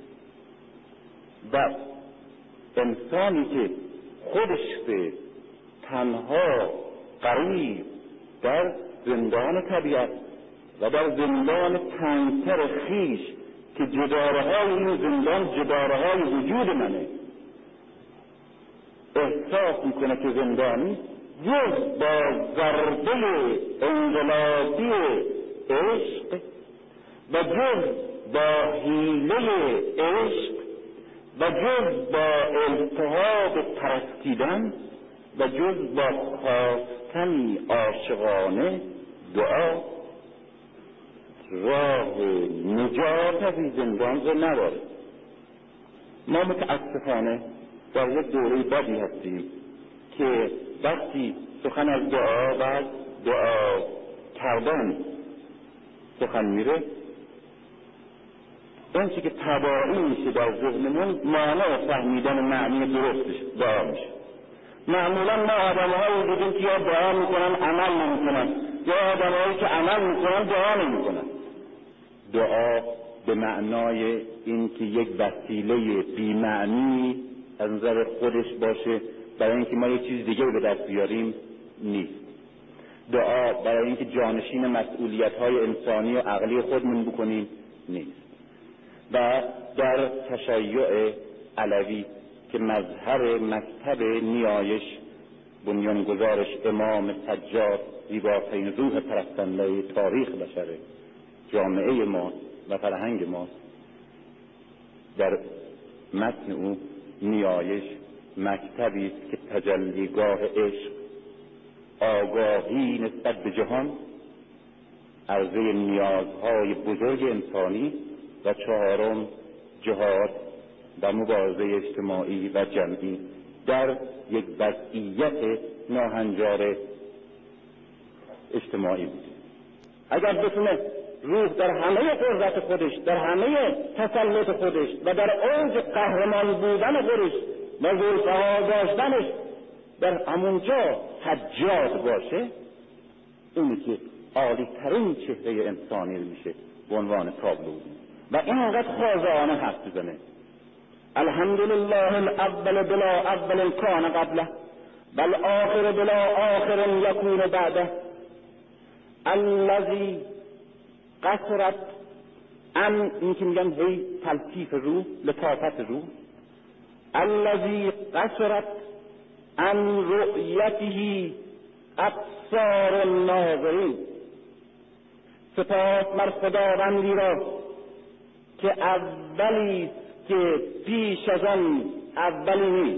و انسانی که خودش به تنها غریب در زندان طبیعت و در زندان تنگتر خیش که جدارهای این زندان جدارهای وجود منه احساس میکنه که زندانی جز با ضربه انقلابی عشق و جز با حیله عشق و جز با التهاب پرستیدن و جز با خواستنی عاشقانه دعا راه نجات از این زندان رو نداره. ما متاسفانه در یک دوره بدی هستیم که وقتی سخن از دعا و دعا کردن سخن میره، اون چی که تباعی میشه در ذهنمون مانع فهمیدن معنی درستش دعا میشه. معمولا ما آدم‌هایی بودیم که یا دعا میکنن عمل نمیکنن، یا آدم‌هایی که عمل میکنن دعا نمیکنن. دعا به معنای این که یک وسیله بی‌معنی از نظر خودش باشه برای اینکه ما یک چیز دیگه به دست بیاریم نیست. دعا برای اینکه جانشین مسئولیت‌های انسانی و عقلی خودمون بکنیم نیست. و در تشیع علوی که مظهر مکتب نیایش بنیانگذارش امام سجاد زیباترین روح پرستنده تاریخ بشره، جامعه ما و فرهنگ ما، در متن او نیایش مکتبی است که تجلیگاه عشق، آگاهی نسبت به جهان، عرضه نیازهای بزرگ انسانی و چهارم جهاد و مبارزه اجتماعی و جمعی در یک وضعیت ناهنجار اجتماعی بود. اگر بتونه روح در همه قدرت خودش، در همه تسلط خودش و در اوج قهرمان بودن خودش و زلفها داشتنش در همونجا حجاج باشه، اونی که عالی ترین چهره انسانی میشه به عنوان تابلو و اینقدر خاضعانه حرف بزنه. الحمدلله الاول بلا اول کان قبله بل آخر بلا آخر یکون بعده الذی قصرت ان، این که میگن هی تلطیف روح، لطافت روح، الذی قصرت ان رؤیته ابصار الناظرین. سپاس مر خداوندی را که اولی که پیش از آن اولی نیست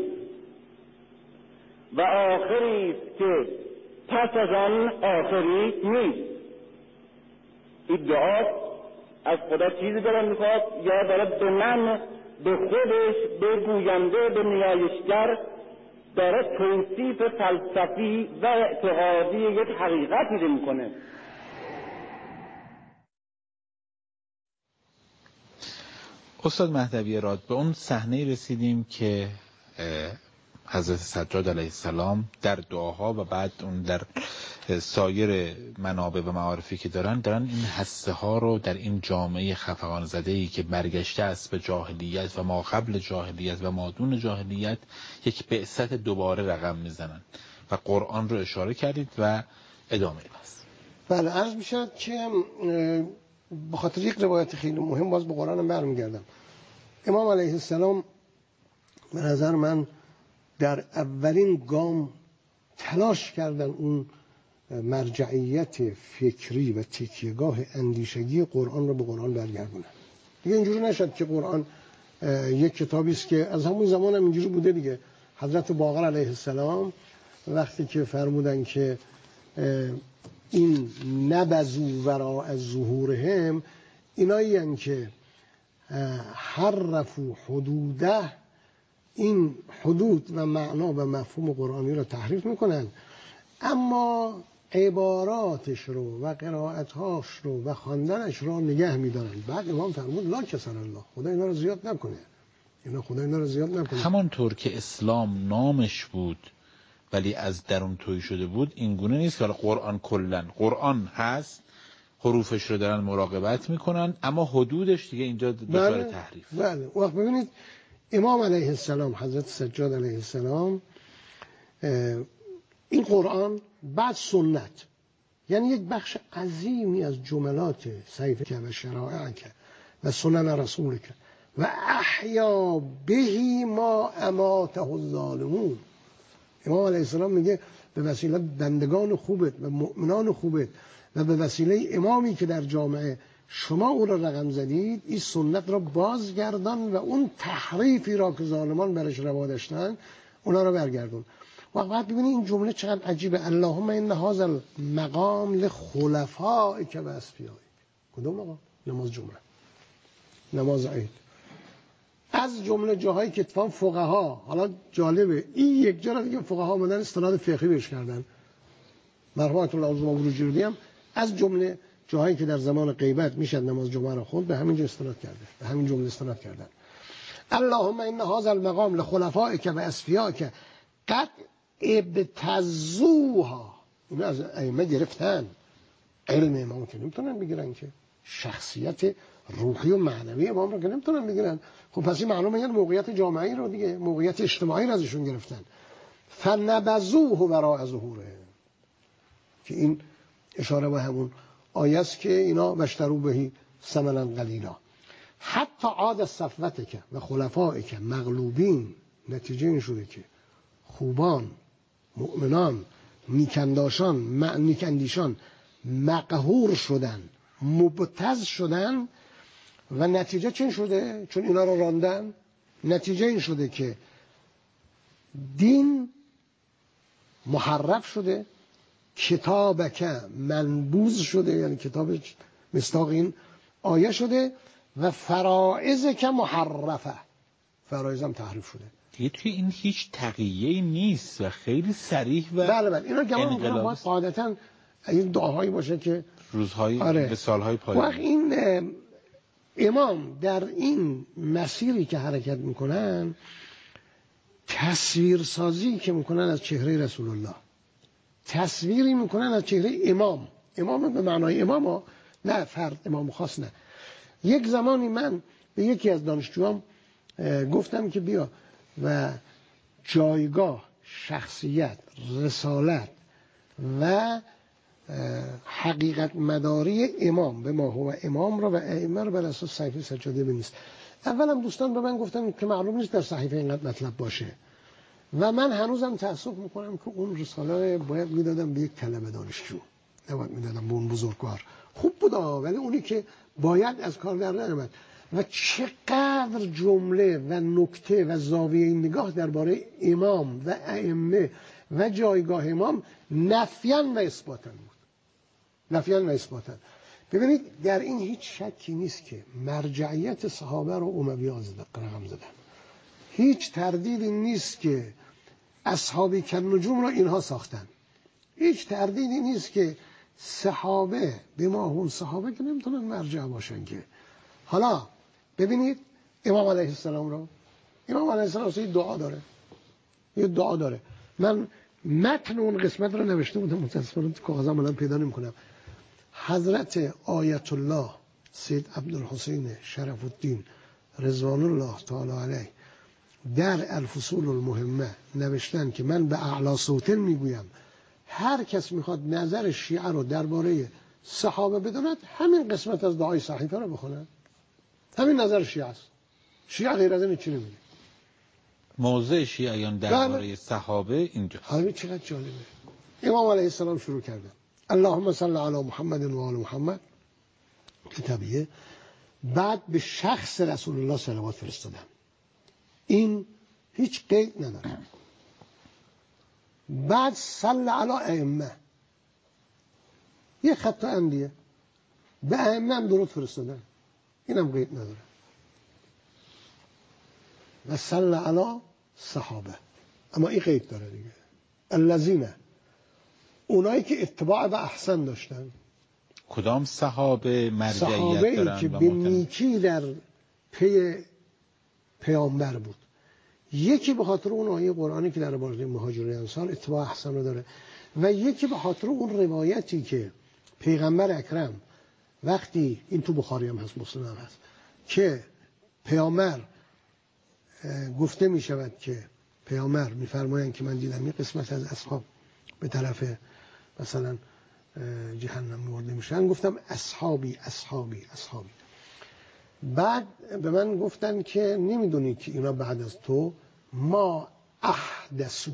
و آخری که پس از آن آخری نیست. این دعا از خدا چیزی داره میخواد یا داره به من، به خودش، به گوینده، به نیایشگر داره توصیف فلسفی و اعتقادی یک حقیقتی میکنه. استاد مهدوی راد، به اون صحنه رسیدیم که حضرت سجاد علیه السلام در دعاها و بعد اون در سایر منابع و معارفی که دارن دارن این هسته ها رو در این جامعه خفقان زده‌ای که برگشته است به جاهلیت و ما قبل جاهلیت و ما دون جاهلیت یک بعثت دوباره رقم میزنن و قرآن رو اشاره کردید و ادامه بس. بله، عرض میشد که به خاطر یک روایت خیلی مهم باز به قرآن برمیگردم. امام علیه السلام به نظر من در اولین گام تلاش کردن اون مرجعیت فکری و تکیهگاه اندیشگی قرآن رو به قرآن برگردونن. دیگه اینجوری نشد که قرآن یک کتابی است که از همون زمان هم اینجوری بوده دیگه. حضرت باقر علیه السلام وقتی که فرمودن که این نبذو وراء از ظهورهم، اینایی هستند که حرفو حدوده، این حدود و معنا و مفهوم قرآنی رو تحریف میکنن، اما عباراتش رو و قرائتهاش رو و خواندنش رو نگه میدارن. بعد امام فرمود لا کسر الله، خدا اینا رو زیاد نکنه، اینا خدا اینا رو زیاد نکنه. همانطور که اسلام نامش بود ولی از درون تویی شده بود، این گونه نیست که قرآن کلن قرآن هست، حروفش رو دارن مراقبت میکنن اما حدودش دیگه اینجا دچار تحریف. بله، وقت ببینید امام علیه السلام، حضرت سجاد علیه السلام، این قرآن بعد سنت، یعنی یک بخش عظیمی از جملات صحیفه و شرائع که و سنن رسول که و احیا بهی ما اماته الظالمون. امام علیه السلام میگه به وسیله بندگان خوبت و مؤمنان خوبت و به وسیله امامی که در جامعه شما او را رقم زدید، این سنت را بازگردان و اون تحریفی را که ظالمان برش روا داشتن اونا را برگردون. وقت ببینید این جمله چقدر عجیبه. اللهم ان هذا المقام لخلفائک و اصفیائک. کدوم مقام؟ نماز جمعه، نماز عید. از جمله جاهایی که اتفاقا فقها، حالا جالبه این یک جا را دیگه فقها اومدن استناد فقهی بهش کردن، مرحوم آیت الله عظما بروجردی هم از جمله جاهایی که در زمان غیبت میشد نماز جمعه را خوند به همین جا استناد کرده، به همین جمله استناد کردن. اللهم ان هذا المقام لخلفائک و اصفیائک قد ابتزوها. این از ائمه گرفتن، علم امام که نمیتونن بگیرن، که شخصیت روحی و معنوی امام رو که نمیتونن بگیرن. خب پس این معلومه یعنی موقعیت جامعی رو دیگه، موقعیت اجتماعی رو ازشون گرفتن. فنبذوه وراء ظهوره، که این اشاره به همون آیه است که اینا واشتروا بهی ثمنا قلیلا. حتی عاد صفوتک و خلفائک مغلوبین. نتیجه این شده که خوبان، مؤمنان، نیکنداشان، نیکندیشان مقهور شدن، مبتز شدن و نتیجه چین شده؟ چون اینا رو راندن، نتیجه این شده که دین محرف شده، کتابک منبوذ شده، یعنی کتاب مصداق این آیه شده، و فرائض که محرفه، فرائض هم تحریف شده. دیگه توی این هیچ تقیه‌ای نیست و خیلی صریح و بله بله اینا گمان میکنم باید قاعدتاً این دعاهایی باشه که روزهای آره. به سالهای پایانی. وقت این امام در این مسیری که حرکت میکنن تصویر سازی که میکنن از چهره رسول الله، تصویری میکنن از چهره امام، امام به معنای امام ها، نه فرد امام خاص نه. یک زمانی من به یکی از دانشجوام گفتم که بیا و جایگاه، شخصیت، رسالت و حقیقت مداری امام به ما هو امام را و ائمه را بر اساس صحیفه سجاده بنویس. اولم دوستان به من گفتن که معلوم نیست در صحیفه اینقدر مطلب باشه و من هنوزم تأسف میکنم که اون رساله باید میدادم به یک طلبه دانشجو، نباید میدادم به اون بزرگوار. خوب بود ولی اونی که باید از کار در نیامد. و چقدر جمله و نکته و زاویه نگاه درباره امام و ائمه و جایگاه امام نفیاً و اثباتاً بود، نفیاً و اثباتاً. ببینید در این هیچ شکی نیست که مرجعیت صحابه رو امویان رقم زدن. هیچ تردیدی نیست که اصحابی کالنجوم رو اینها ساختن. هیچ تردیدی نیست که صحابه به ما هم صحابه که نمیتونن مرجع باشن که. حالا ببینید امام علیه السلام رو، امام علیه السلام یه دعا داره، یه دعا داره. من متن اون قسمت رو نوشته بودم، متاسفانه تو کاغذم الان پیدا نمی‌کنم. حضرت آیت الله سید عبدالحسین شرف الدین رضوان الله تعالی علیه در الفصول المهمه نوشتن که من به اعلی صوتن میگویم هر کس میخواد نظر شیعه رو درباره صحابه بداند همین قسمت از دعای صحیفه رو بخونه. همین نظر شیعه است. شیعه غیر از این چی نمیگه. موضع شیعیان درباره صحابه اینجا. حالا چقدر جالبه. امام علیه السلام شروع کرده اللهم صل علی محمد و آل محمد کتابیه، بعد به شخص رسول الله صلوات فرستادن. این هیچ قید نداره. بعد صل علی ائمه، یه خط انبیاء، به ائمه هم درود فرستادن، اینم قید نداره. و صل علی صحابه، اما این قید داره دیگه. الذین، اونایی که اتباع به احسن داشتن. کدام صحابه مرجعیت صحابه دارن؟ ای که به نیکی در پی پیامبر بود. یکی به خاطر اون آیه قرآنی که در باره مهاجرین انصار اتباع احسن رو داره و یکی به خاطر اون روایتی که پیغمبر اکرم وقتی، این تو بخاری هم هست مسلم هم هست، که پیامبر گفته می شود که پیامبر میفرمایند که من دیدم یه قسمت از اصحاب به طرف مثلا جهنم برده میشن، گفتم اصحابی اصحابی اصحابی. بعد به من گفتن که نمیدونی که اینا بعد از تو ما احدثو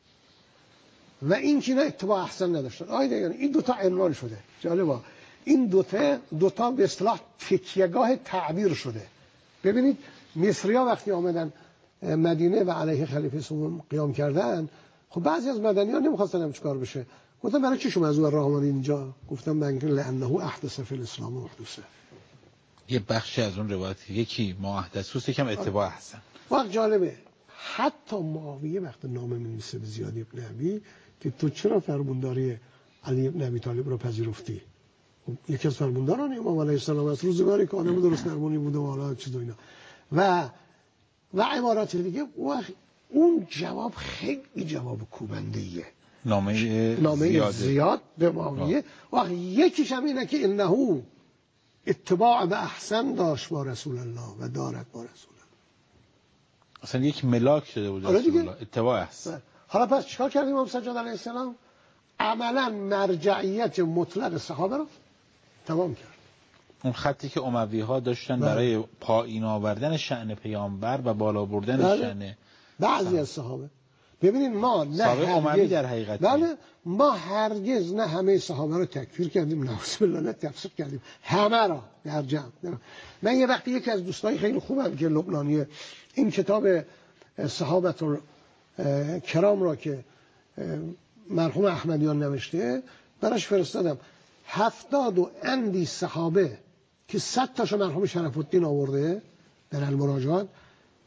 و این که اینا اتباع احسن نداشتن. آیده یعنی این دوتا عنوان شده. جالبه این دوتا دوتا به اصطلاح تکیهگاه تعبیر شده. ببینید مصری‌ها وقتی آمدن مدینه و علیه خلیفه سوم قیام کردن، خب بعضی از مدنی‌ها نمی‌خواستن هم چیکار بشه. گفتم برای چی شما از اون راه اومدید اینجا؟ گفتم بنگن لانه احدث فی الاسلام محدثه. یه بخشی از اون روایت یکی ما احدثوس، یکم اتباع احسن. وقت جالبه حتی معاویه وقت نامه می‌نویسه به زیاد ابن ابی که تو چرا فرمانداری علی ابن ابی طالب رو پذیرفتی؟ یکی از فرمانداران امام علیه السلام است، روزگاری که آدم درست درمونی بوده و حالا چیز و اینا و و عبارات دیگه. اون جواب خیلی جواب کوبنده‌ایه. نامه, نامه زیاد به معاویه و یکیش هم اینه که انه اتباع به احسن داشت با رسول الله و دارد با رسول الله. اصلا یک ملاک شده بود رسول الله، اتباع احسن. حالا پس چیکار کردیم امام سجاد علیه السلام؟ عملا مرجعیت مطلق صحابه رو تمام کرد. اون خطی که اموی ها داشتن بله. برای پایین آوردن شأن پیامبر و بالا بردن بله. شأن بعضی از صحابه. ببینید ما نه هرگز در حقیقت بله ما هرگز نه همه صحابه رو تکفیر کردیم، نه بالله نه تفسیر کردیم، همه را در جمع. من یه وقتی یکی از دوستای خیلی خوبم که لبنانیه این کتاب صحابه کرام را که مرحوم احمدیان نوشته براش فرستادم. هفتاد و اندی صحابه که صد تاشو مرحوم شرف الدین آورده در المراجعات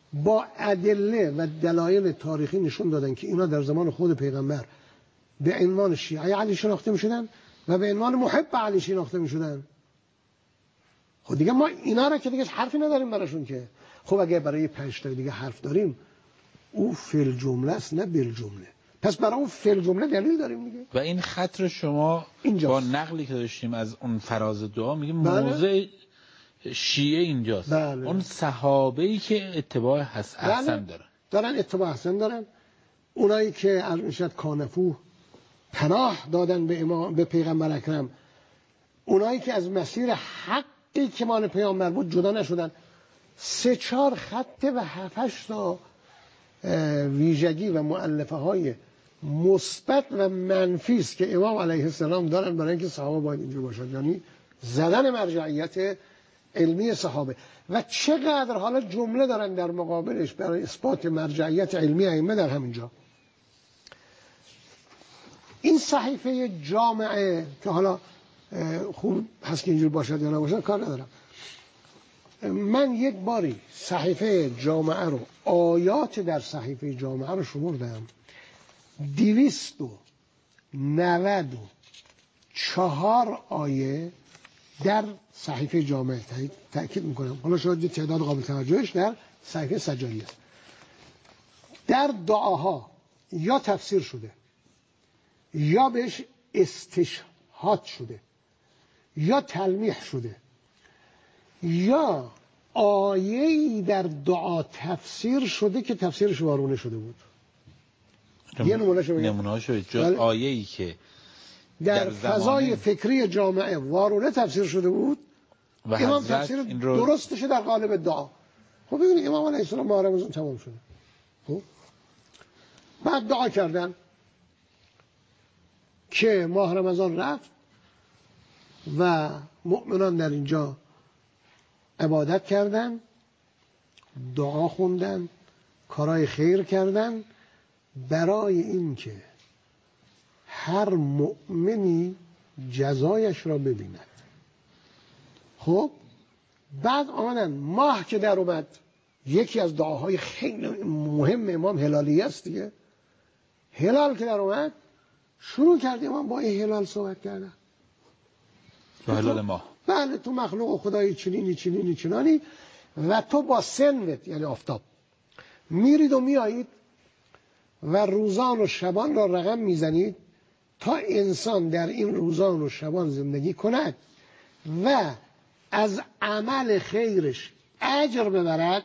با ادله و دلایل تاریخی نشون دادن که اینا در زمان خود پیغمبر به عنوان شیعه علی شناخته می شدن و به عنوان محب علی شناخته می شدن. خب دیگه ما اینا را که دیگه حرفی نداریم براشون که. خب اگه برای پنج تا دیگه حرف داریم او فعل جمله است نه بل جمله، پس برای اون فعل جمله دلیل داریم دیگه. و این خط رو شما اینجاست. با نقلی که داشتیم از اون فراز دعا میگیم بله. موضع شیعه اینجاست. بله. اون صحابه‌ای که اتباع احسن بله. دارن دارن اتباع احسن دارن، اونایی که ارشد کانفو پناه دادن به امام به پیغمبر اکرم، اونایی که از مسیر حقی که مال پیامبر بود جدا نشدن. سه چهار خط و هفتش تا ویژگی و مؤلفه های مثبت و منفی است که امام علیه السلام دارن برای اینکه صحابه باید اینجور باشد، یعنی زدن مرجعیت علمی صحابه. و چقدر حالا جمله دارن در مقابلش برای اثبات مرجعیت علمی ائمه در همینجا. این صحیفه جامعه که حالا خوب هست که اینجور باشد یا نباشد کار ندارم، من یک باری صحیفه جامعه رو، آیات در صحیفه جامعه رو شمردم، دویست و نود و چهار آیه در صحیفه جامعه تأکید میکنم، حالا شاید تعداد قابل توجهش در صحیفه سجایی است، در دعاها یا تفسیر شده یا بهش استشهاد شده یا تلمیح شده یا آیه‌ای در دعا تفسیر شده که تفسیرش وارونه شده بود. یه نمونه‌شو بگم. نمونه‌شو جز آیه‌ای که در, در فضای فکری جامعه وارونه تفسیر شده بود و امام تفسیر رو... درستش در قالب دعا. خب ببینید امام علیه السلام ماه رمضان تمام شده، خب بعد دعا کردن که ماه رمضان رفت و مؤمنان در اینجا عبادت کردن، دعا خوندن، کارهای خیر کردن برای اینکه هر مؤمنی جزایش را ببیند. خب بعد آمدن ماه که در اومد، یکی از دعاهای خیلی مهم امام هلالی است دیگه، هلال که در اومد شروع کرد امام با این هلال صحبت کردن، با هلال ماه. بله تو مخلوق خدای چنینی چنینی چنانی و تو با سنوت یعنی آفتاب میرید و میایید و روزان و شبان را رقم میزنید تا انسان در این روزان و شبان زندگی کند و از عمل خیرش اجر ببرد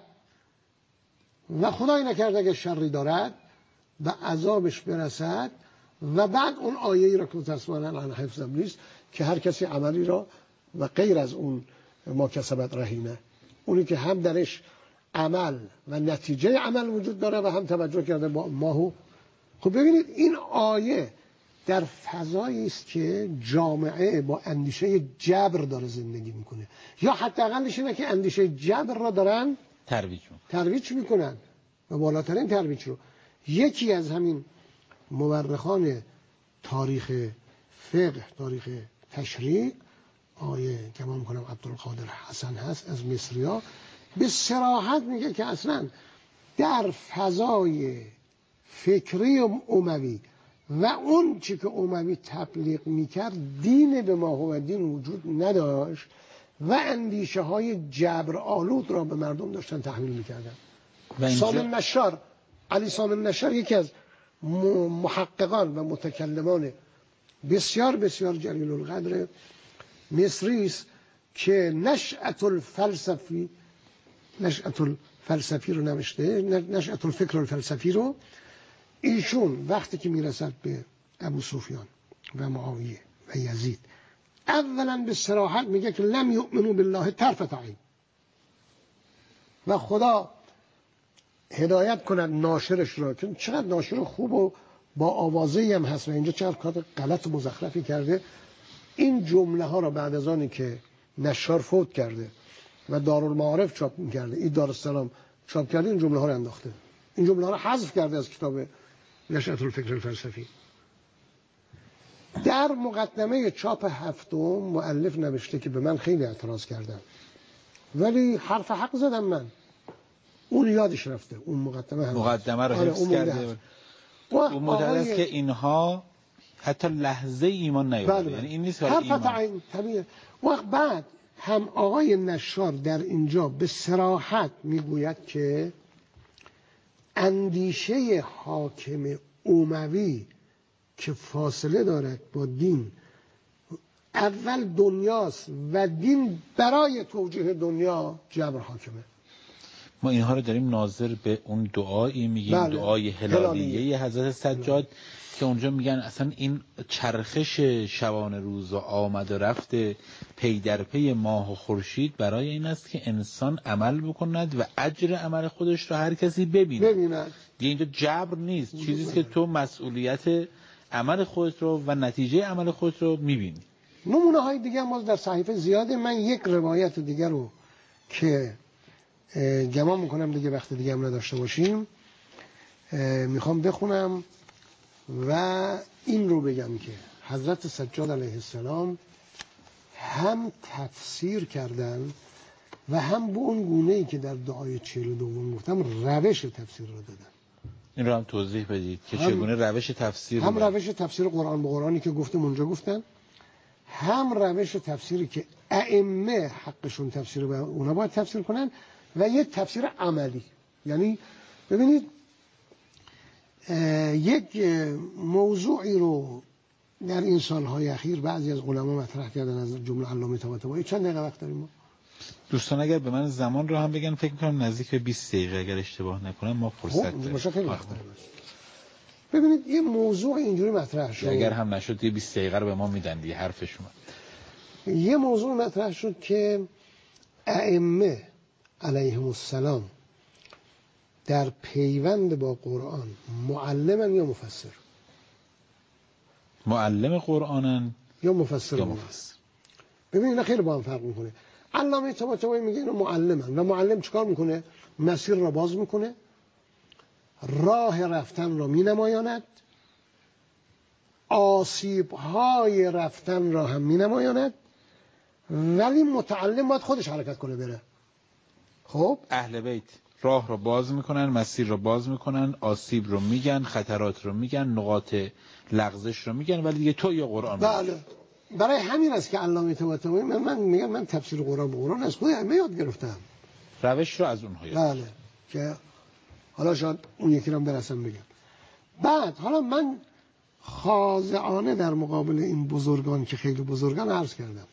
و خدای نکرده اگه شری دارد و عذابش برسد. و بعد اون آیه‌ای را که متأسفانه عن حفظ ابلیس که هر کسی عملی را و غیر از اون ما کسبت رهینه، اونی که هم درش عمل و نتیجه عمل وجود داره و هم توجه کرده با ماهو. خب ببینید این آیه در فضایی است که جامعه با اندیشه جبر داره زندگی میکنه، یا حداقلش اینه که اندیشه جبر را دارن ترویج ترویج میکنن و بالاترین ترویج رو. یکی از همین مورخان تاریخ فقه، تاریخ تشریع، آیه که من میکنم عبدالقادر حسن هست از مصریا، به صراحت میگه که اصلا در فضای فکری اموی و اون چی که اموی تبلیغ میکرد دین به ما هو دین وجود نداشت و اندیشه های جبر آلود را به مردم داشتن تحمیل میکردن. سامن نشار، علی سامن نشار یکی از محققان و متکلمان بسیار بسیار جلیل القدر مصری است که نشأت الفلسفی نشأت الفلسفی رو نوشته، نشأت الفکر الفلسفی رو. ایشون وقتی که میرسد به ابو سفیان و معاویه و یزید اولا به صراحت میگه که لم یؤمنوا بالله طرفة عین و خدا هدایت کنند ناشرش را که چقدر ناشر خوب و با آوازه‌ای هم هست و اینجا چقدر کار غلط و مزخرفی کرده. این جمله ها را بعد از آنی که نشار فوت کرده و دارالمعارف چاپ می‌کرده، این دارالسلام چاپ کرده، این جمله ها رو انداخته، این جمله ها رو حذف کرده از کتاب نشأت الفکر الفلسفی. در مقدمه چاپ هفتم مؤلف نوشته که به من خیلی اعتراض کردن ولی حرف حق زدم من. اون یادش رفته اون مقدمه هم مقدمه رو حفظ کرده. اون معتقد است که اینها حتی لحظه ایمان نیاورده. بله یعنی این نیست هر ایمان. فتعین طبیعه. وقت بعد هم آقای نشار در اینجا به صراحت میگوید که اندیشه حاکم اموی که فاصله دارد با دین، اول دنیاست و دین برای توجیه دنیا جبر حاکمه. ما اینها رو داریم ناظر به اون دعایی میگیم، بله. دعای هلالیه حضرت سجاد بله. که اونجا میگن اصلا این چرخش شبانه روز و آمد و رفت پی در پی ماه و خورشید برای این است که انسان عمل بکند و اجر عمل خودش رو هر کسی ببیند. ببیند. دیگه اینجا جبر نیست، چیزی است که تو مسئولیت عمل خودت رو و نتیجه عمل خودت رو میبینی. نمونه های دیگه هم باز در صحیفه زیاده. من یک روایت دیگر رو که جمع میکنم دیگه وقت دیگه هم نداشته باشیم میخوام بخونم و این رو بگم که حضرت سجاد علیه السلام هم تفسیر کردن و هم به اون گونه‌ای که در دعای چهل و دوم گفتم روش تفسیر رو دادن. این رو هم توضیح بدید که چگونه روش تفسیر هم روش تفسیر قرآن به قرآنی که گفتم اونجا گفتن، هم روش تفسیری که ائمه حقشون تفسیر و اونا باید تفسیر کنن و یه تفسیر عملی. یعنی ببینید یک موضوعی رو در این سالهای اخیر بعضی از علما مطرح کردن، از جمله علامه طباطبایی. چند دقیقه وقت داریم ما؟ دوستان اگر به من زمان رو هم بگن، فکر می‌کنم نزدیک به بیست دقیقه اگر اشتباه نکنم ما فرصت داریم. خیلی وقت داریم. ببینید یه موضوع اینجوری مطرح شد، اگر هم نشد یه بیست دقیقه رو به ما میدن دیگه حرفشون. یه موضوع مطرح شد که ائمه علیهم السلام در پیوند با قرآن معلمن یا مفسر؟ معلم قرآنن یا مفسر؟ یا مفسر. ببینید خیلی با هم فرق میکنه. علامه طباطبایی میگه اینا معلمن و معلم چیکار میکنه؟ مسیر را باز میکنه، راه رفتن را مینمایاند، آسیب‌های رفتن را هم مینمایاند، ولی متعلم باید خودش حرکت کنه بره. خب اهل بیت راه رو باز میکنن، مسیر رو باز میکنن، آسیب رو میگن، خطرات رو میگن، نقاط لغزش رو میگن، ولی دیگه تو یا قرآن. بله. برای همین است که علامه طباطبایی من من میگم من تفسیر قرآن به قرآن از خود ائمه یاد گرفتم. روش رو از اونها یاد. بله. که حالا شاید اون یکی رو هم برسم بگم. بعد حالا من خاضعانه در مقابل این بزرگان که خیلی بزرگان عرض کردم،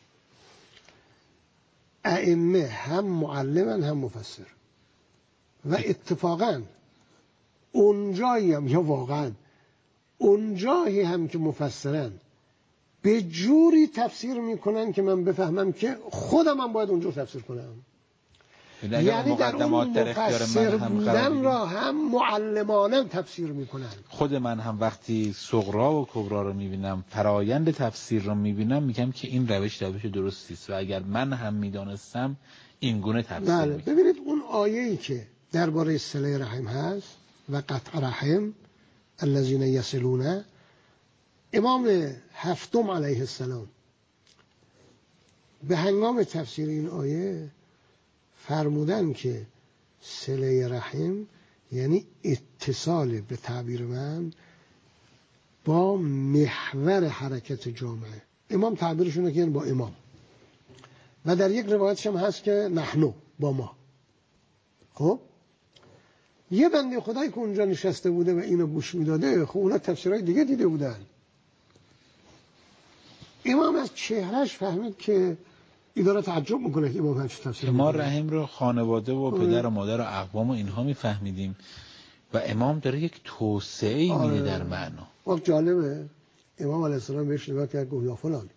ائمه هم معلمن هم مفسر و اتفاقا اونجایی هم یا واقعا اونجایی هم که مفسرن به جوری تفسیر میکنن که من بفهمم که خودم هم باید اونجور تفسیر کنم. یعنی در اون مفسر بودن را هم معلمانه تفسیر میکنن. خود من هم وقتی صغرا و کبرا رو میبینم، فرایند تفسیر رو میبینم، میگم که این روش روش درستی است و اگر من هم میدانستم این گونه تفسیر بله. میکنم. ببینید اون آیه‌ای که درباره صله رحم هست و قطع رحم الذین یصلون، امام هفتم علیه السلام به هنگام تفسیر این آیه فرمودن که صله رحم یعنی اتصال به تعبیر من با محور حرکت جامعه. امام تعبیرشونه که یعنی با امام، و در یک روایتش هم هست که نحنو با ما. خب یه بنده خدایی که اونجا نشسته بوده و اینو گوش میداده، خب اونا تفسیرهای دیگه دیده بودن. امام از چهرهش فهمید که این داره تعجب میکنه که امام همچین تفسیر ما رحم رو خانواده و پدر و مادر و اقوام و اینها میفهمیدیم و امام داره یک توسعه‌ای آره. میده در معنا. وقت جالبه امام علیه السلام بهش نگاه کرد گفت یا فلان،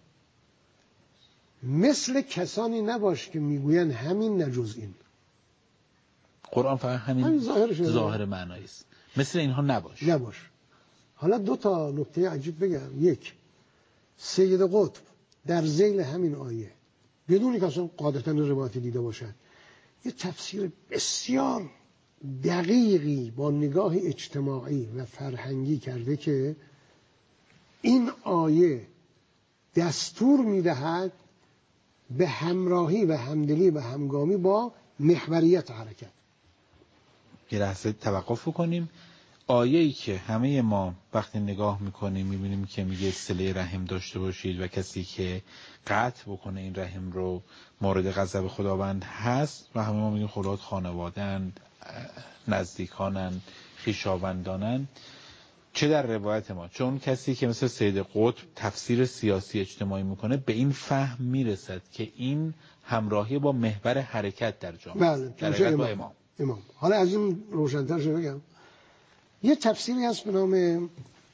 مثل کسانی نباش که میگوین همین نجز این. قرآن فقط همین, همین ظاهر معنایی است. مثل اینها نباش. نباش. حالا دو تا نکته عجیب بگم. یک، سید قطب در ذیل همین آیه بدونی که اصلا قاعدتاً روایتی دیده باشد یه تفسیر بسیار دقیقی با نگاه اجتماعی و فرهنگی کرده که این آیه دستور میدهد به همراهی و همدلی و همگامی با محوریت حرکت. یه لحظه توقف کنیم. آیه‌ای که همه ما وقتی نگاه میکنیم میبینیم که میگه صله رحم داشته باشید و کسی که قطع بکنه این رحم رو مورد غضب خداوند هست و همه ما میگیم خداوند خانواده‌اند، نزدیکانن، خویشاوندانن. چه در روایت ما، چون کسی که مثل سید قطب تفسیر سیاسی اجتماعی میکنه به این فهم میرسد که این همراهی با محور حرکت در جامعه، بله، در حرکت با امام. امام. حالا از این روشن‌تر شو بگم، یه تفسیری هست به نام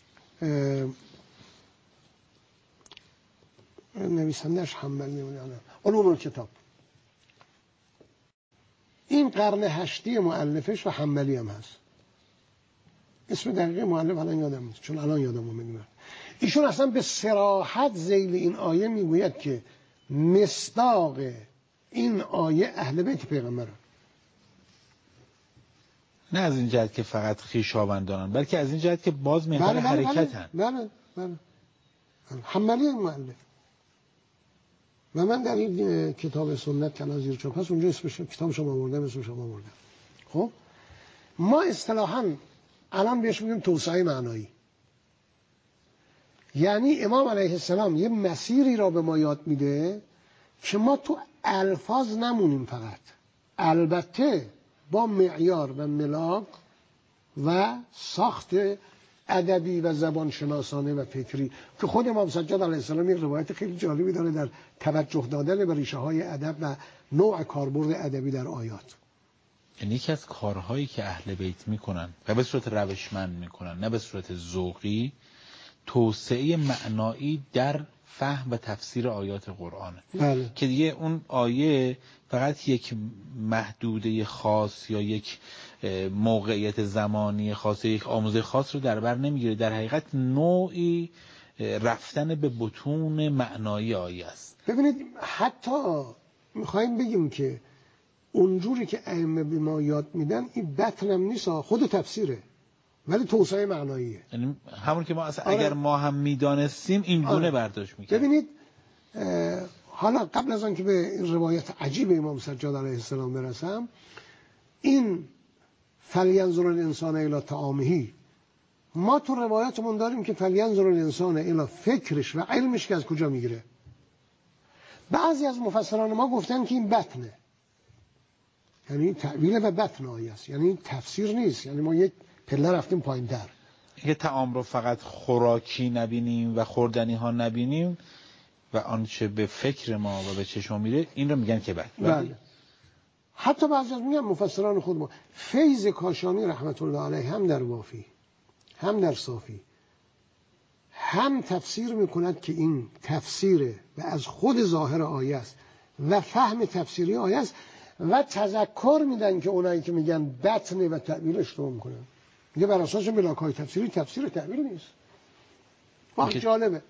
نویسنده‌اش حنبلی میمونه، علوم الکتاب. این قرن هشتی مؤلفش و حنبلی هم هست. اسم دقیق مؤلف الان یادم نیست چون الان یادم اومد. ایشون اصلا به صراحت ذیل این آیه میگوید که مصداق این آیه اهل بیت پیغمبرن. نه از این جهت که فقط خویشاوندانن، بلکه از این جهت که باز محور بله بله حرکتن. بله بله بله. حنبلی مؤلف. و من در این کتاب سنت که الان زیر چاپ هست اونجا اسمش کتابش رو آوردم، اسمش رو آوردم. خب ما اصطلاحاً الان بهش میگیم توسعه معنایی. یعنی امام علیه السلام یه مسیری را به ما یاد میده که ما تو الفاظ نمونیم فقط، البته با معیار و ملاک و ساخت ادبی و زبان شناسانه و فکری که خود امام سجاد علیه السلام یک روایت خیلی جالبی داره در توجه دادن به ریشه های ادب و نوع کاربرد ادبی در آیات. یعنی یکی از کارهایی که اهل بیت میکنن و به صورت روشمند میکنن نه به صورت ذوقی، توسعه معنایی در فهم و تفسیر آیات قرآنه. بله. که دیگه اون آیه فقط یک محدوده خاص یا یک موقعیت زمانی خاص یا یک آموزه خاص رو در بر نمیگیره، در حقیقت نوعی رفتن به بطون معنایی آیه است. ببینید حتی میخوایم بگیم که اونجوری که ائمه به ما یاد میدن این بطنم نیست، خود تفسیره ولی توسعه معناییه. یعنی همون که ما اصلا آره. اگر ما هم میدانستیم این گونه آره. برداشت میکردیم. ببینید حالا قبل از آن که به روایت عجیب امام سجاد علیه السلام برسم، این فلینظر الانسان الی طعامه، ما تو روایتمون داریم که فلینظر الانسان الی فکرش و علمش که از کجا میگیره. بعضی از مفسران ما گفتن که این بطنه، یعنی تعبیل و بطن آیه است، یعنی تفسیر نیست، یعنی ما یک پله رفتیم پایین تر. یه طعام رو فقط خوراکی نبینیم و خوردنی ها نبینیم و آنچه به فکر ما و به چشم میره این رو میگن که بد. بله. حتی بعضی از میگن مفسران خود ما، فیض کاشانی رحمت الله علیه هم در وافی هم در صافی هم تفسیر میکند که این تفسیره و از خود ظاهر آیه است و فهم تفسیری آیه است و تذکر میدن که اونایی که میگن بطنه و تعبیر اشتباه میکنن. میگه بر اساس ملاک‌های تفسیری تفسیر تعبیر نیست. واقعا جالبه.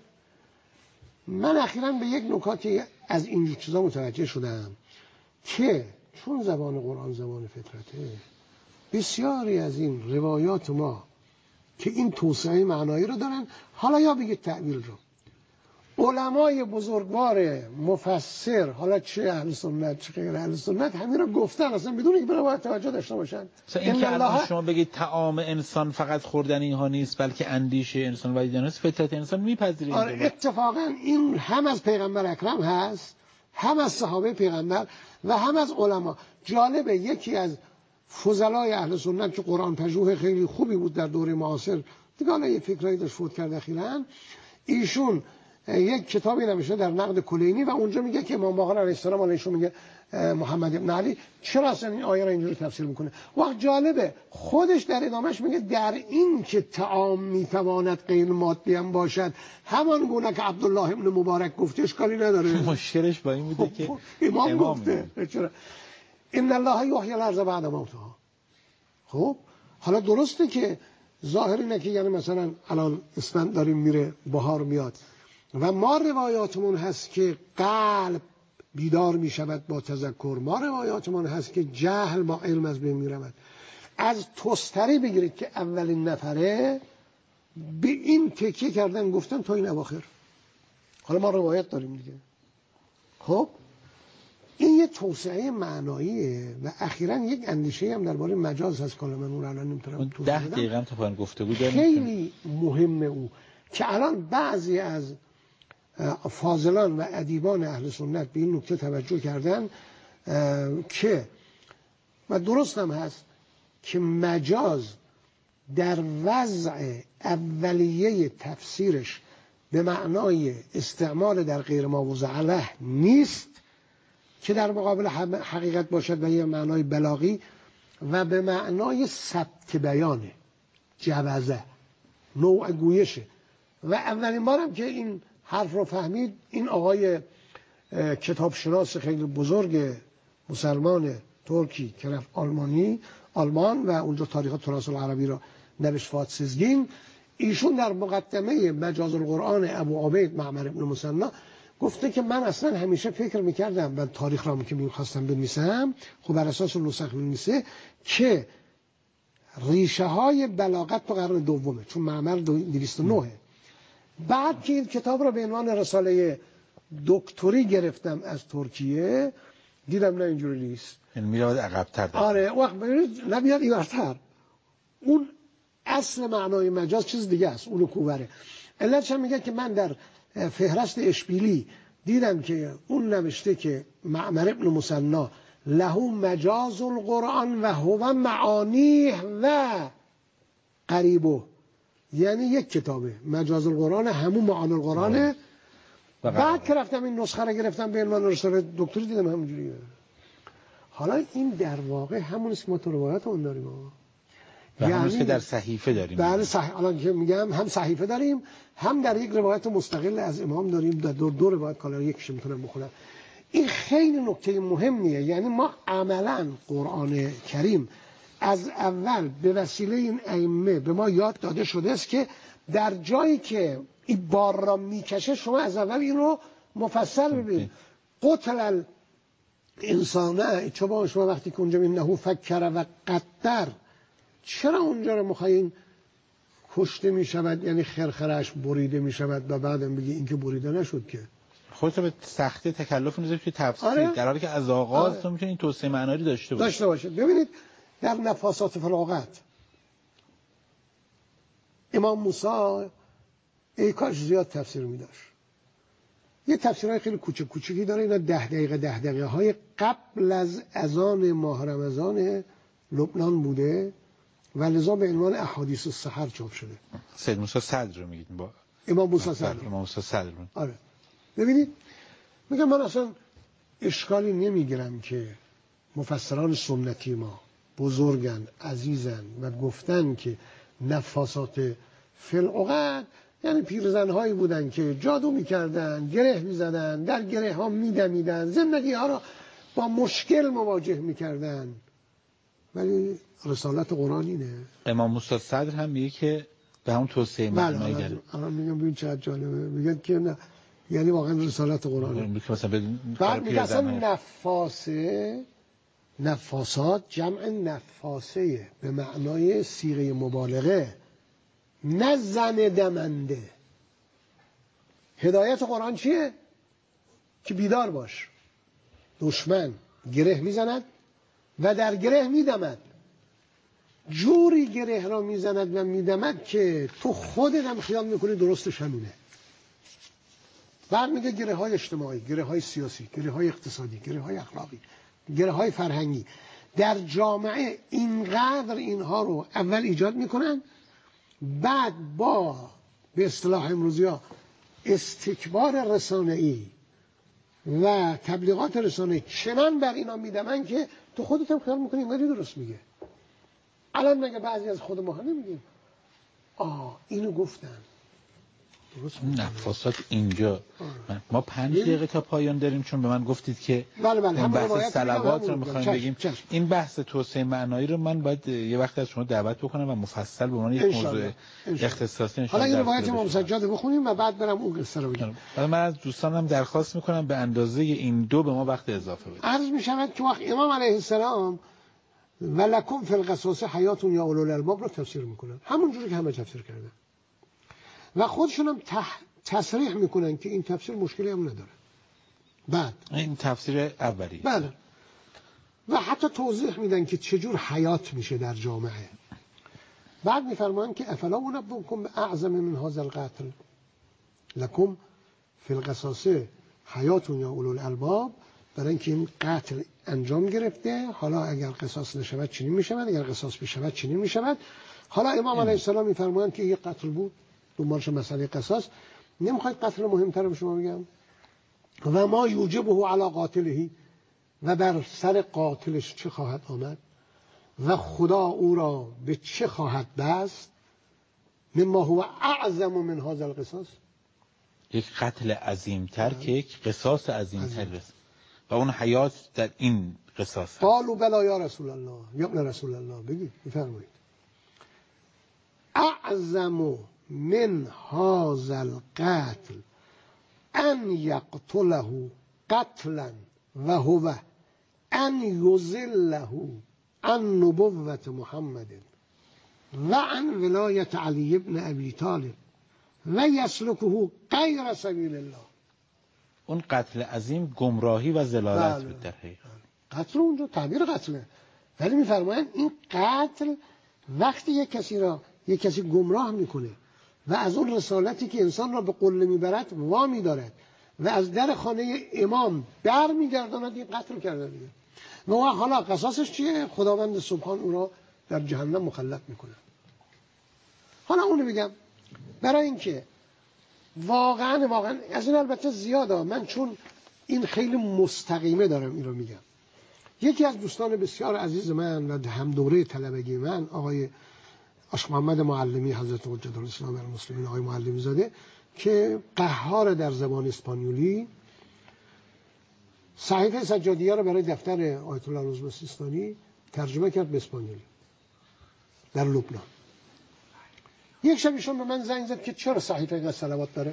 من اخیراً به یک نکاتی از اینجور چیزا متوجه شدم که چون زبان قرآن زبان فطرته، بسیاری از این روایات ما که این توسعه معنایی رو دارن، حالا یا بگید تعبیر رو، علمای بزرگوار مفسر، حالا چه اهل سنت چه غیر اهل سنت، همین رو گفتن اصلا بدون اینکه به روایت توجه داشته باشن. این که الان شما بگید طعام انسان فقط خوردنی ها نیست بلکه اندیشه انسان و دیدن است، فطرت انسان میپذیره. آره اتفاقا این هم از پیغمبر اکرم هست، هم از صحابه پیغمبر و هم از علما. جالبه یکی از فضلای اهل سنت که قرآن پژوه خیلی خوبی بود در دوره معاصر، دیگه حالا یه فکرایی داشت، فوت کرد اخیراً، ایشون یک کتابی نوشته در نقد کلینی و اونجا میگه که امام باقر علیه السلام علیشون میگه محمد ابن علی چرا اصلا این آیه رو اینجوری تفسیر میکنه. وقت جالبه خودش در ادامهش میگه در این که طعام میتواند غیر مادی هم باشد، همان گونه که عبدالله ابن مبارک گفته اشکالی نداره. مشکلش با این بوده که امام گفته چرا ان الله یحیی الارض بعد موتها. خب حالا درسته که ظاهر اینه که یعنی مثلا الان اسفند داریم میره، بهار میاد و ما روایاتمون هست که قلب بیدار می شود با تذکر، ما روایاتمون هست که جهل با علم از بین می رود. از توستری بگیرید که اولین نفره به این تکیه کردن گفتن تا این اواخر. حالا ما روایت داریم دیگه. خب این یه توسعه معناییه و اخیراً یک اندیشه هم درباره مجاز هست که من اون الان نمیتونم توضیح بدم. ده دقیقه تا پایان گفتگو داریم. خیلی مهمه او که الان بعضی از فاضلان و ادیبان اهل سنت به این نکته توجه کردن که و درست هم هست که مجاز در وضع اولیه تفسیرش به معنای استعمال در غیر مواضع له نیست که در مقابل حقیقت باشد و یه معنای بلاغی و به معنای ثبت بیانه، جوزه، نوع گویشه. و اولین بارم که این حرف رو فهمید این آقای کتابشناس خیلی بزرگ مسلمان ترکی که رفت آلمانی آلمان و اونجا تاریخ تراث العربی را نوشت، فؤاد سیزگین، ایشون در مقدمه مجاز القرآن ابو عبید معمر ابن مثنی گفته که من اصلا همیشه فکر میکردم و تاریخ را که میخواستم بنویسم خب بر اساس نسخ می‌نویسه که ریشه های بلاغت تو قرن دومه، چون معمر دویست و نه. بعد که این کتاب را به عنوان رساله دکتری گرفتم از ترکیه دیدم نه اینجوری نیست، یعنی میاد عقب‌تر. آره وقت ببینید نمیاد اینورتر. اون اصل معنای مجاز چیز دیگه است، اونو کوبره. علتش هم میگه که من در فهرست اشبیلی دیدم که اون نوشته که معمر ابن مثنی له مجاز القرآن و هو معانیه و قریبه، یعنی یک کتابه مجاز القرآن همون معانی القرآنه. بعد که رفتم این نسخه رو گرفتم به عنوان رساله دکتری دیدم همونجوریه. حالا این در واقع همون است که ما تو روایت اون داریم و یعنی همونست که در صحیفه داریم. بله صحیح. الان که میگم هم صحیفه داریم هم در یک روایت مستقل از امام داریم، در دو, دو روایت کالا یکیش میتونم بخونم. این خیلی نکته مهمیه، یعنی ما عملا قرآن کریم از اول به وسیله این ائمه به ما یاد داده شده است که در جایی که این بار را میکشه شما از اول این رو مفصل ببینید. قتل الانسان، چون شما وقتی که اونجا می‌بینید فکر و قدر، چرا اونجا رو میخواین کشته میشود یعنی خرخرش بریده میشود و بعدم بگی این که بریده نشد که خودت به سختی تکلف میذاری توی تفسیر. آره؟ در حالی که از آغاز آره. تو میتونی توسعه معنایی داشته باشی. داشته باشه. ببینید در نفاسات فلاغت امام موسی ای کاش زیاد تفسیر میداشت. یه تفسیرهای خیلی کوچک کوچکی داره، اینا ده دقیقه ده دقیقه های قبل از اذان ماه رمضان لبنان بوده و لذا به عنوان احادیث السحر چاپ شده. سید موسی صدر رو میگید با امام موسی صدر. امام موسی صدر. آره. ببینید میگم من اصلا اشکالی نمیگیرم که مفسران سنتی ما بزرگن، عزیزن و گفتن که نفاسات فی العقد یعنی پیرزنهایی بودن که جادو میکردن، گره میزدن، در گره ها میدمیدن، زندگی ها را با مشکل مواجه میکردن. ولی رسالت قرآن اینه. امام موسی صدر هم میگه که به همون توسعه معنایی داره. الان میگم ببین چقدر جالبه، میگن که نه یعنی واقعا رسالت قرآنه. بعد میگه اصلا نفاسه، نفاسات جمع نفاسه به معنای صیغه مبالغه، نه زن دمنده. هدایت قرآن چیه؟ که بیدار باش. دشمن گره میزند و در گره میدمد، جوری گره را میزند و میدمد که تو خودت هم خیال میکنی درستش همینه. بعد میگه گره های اجتماعی، گره های سیاسی، گره های اقتصادی، گره های اخلاقی، گره های فرهنگی در جامعه اینقدر اینها رو اول ایجاد میکنن، بعد با به اصطلاح امروزی ها استکبار رسانه‌ای و تبلیغات رسانه‌ای چنان بر اینا میدمن که تو خودت هم خیال میکنی اینقدر درست میگه. الان مگه بعضی از خود ما نمیگیم آه اینو گفتن نفاسات اینجا؟ ما پنج دقیقه تا پایان داریم چون به من گفتید که بله بله این بحث صلوات رو میخوایم بگیم. این بحث توسعه معنایی رو من باید یه وقت از شما دعوت بکنم و مفصل به عنوان یک موضوع اختصاصی حالا این روایت امام سجاد بخونیم و بعد برم اون قصه رو بگم. حالا من از دوستانم درخواست میکنم به اندازه این دو به ما وقت اضافه بدید. عرض میشود که وقت امام علیه السلام ولکم فی القصاص حیات یا اولو الالباب رو تفسیر میکنن همون جوری که همه تفسیر کردن و خودشون هم تح... تصریح میکنن که این تفسیر مشکلی هم نداره بعد این تفسیر اولی. بله. و حتی توضیح میدن که چجور حیات میشه در جامعه. بعد میفرمان که افلا انبئکم باعظم من هذا القتل لکم فی القصاص حیات یا اولو الالباب. برای اینکه این قتل انجام گرفته، حالا اگر قصاص نشود چنین میشود، اگر قصاص بشود چنین میشود. حالا امام علیه السلام میفرمایند که یک قتل بود، دنبالش مسئله قصاص. نمیخواید قتل مهمتر به شما بگم؟ و ما یوجبه علی قاتله، و بر سر قاتلش چه خواهد آمد و خدا او را به چه خواهد بست؟ مما هو اعظم من هذا القصاص. یک قتل عظیمتر که یک قصاص عظیمتر است و اون حیات در این قصاص. قالوا بلا یا رسول الله، یا ابن رسول الله، بگید بفرمایید. اعظم من هذا القتل ان یقتله قتلا و هو ان یذله عن نبوت محمد و عن ولایت علی ابن ابی طالب و یسلکه غیر سبیل الله. اون قتل عظیم گمراهی و ضلالت بود در حقیقت. قتل اونجا تعبیر قتله، ولی میفرمایند این قتل وقتی یک کسی را یک کسی گمراه میکنه و از اون رسالتی که انسان را به قله میبرد وا میدارد و از در خانه امام بر میگرداند، این قتل کرده دیگه. و حالا قصاصش چیه؟ خداوند سبحان او را در جهنم مخلد میکنه. حالا اونو بگم برای اینکه واقعا واقعا از این البته زیاده، من چون این خیلی مستقیمه دارم این رو میگم. یکی از دوستان بسیار عزیز من و هم دوره طلبگی من، آقای عاشق محمد معلمی، حضرت حجت الاسلام المسلمین، آقای معلمی زاده، که قهار در زبان اسپانیولی، صحیفه سجادیه رو برای دفتر آیت الله نظم سیستانی ترجمه کرد به اسپانیولی در لبنان. یک شب ایشون به من زنگ زد که چرا صحیفه اینقدر صلوات داره؟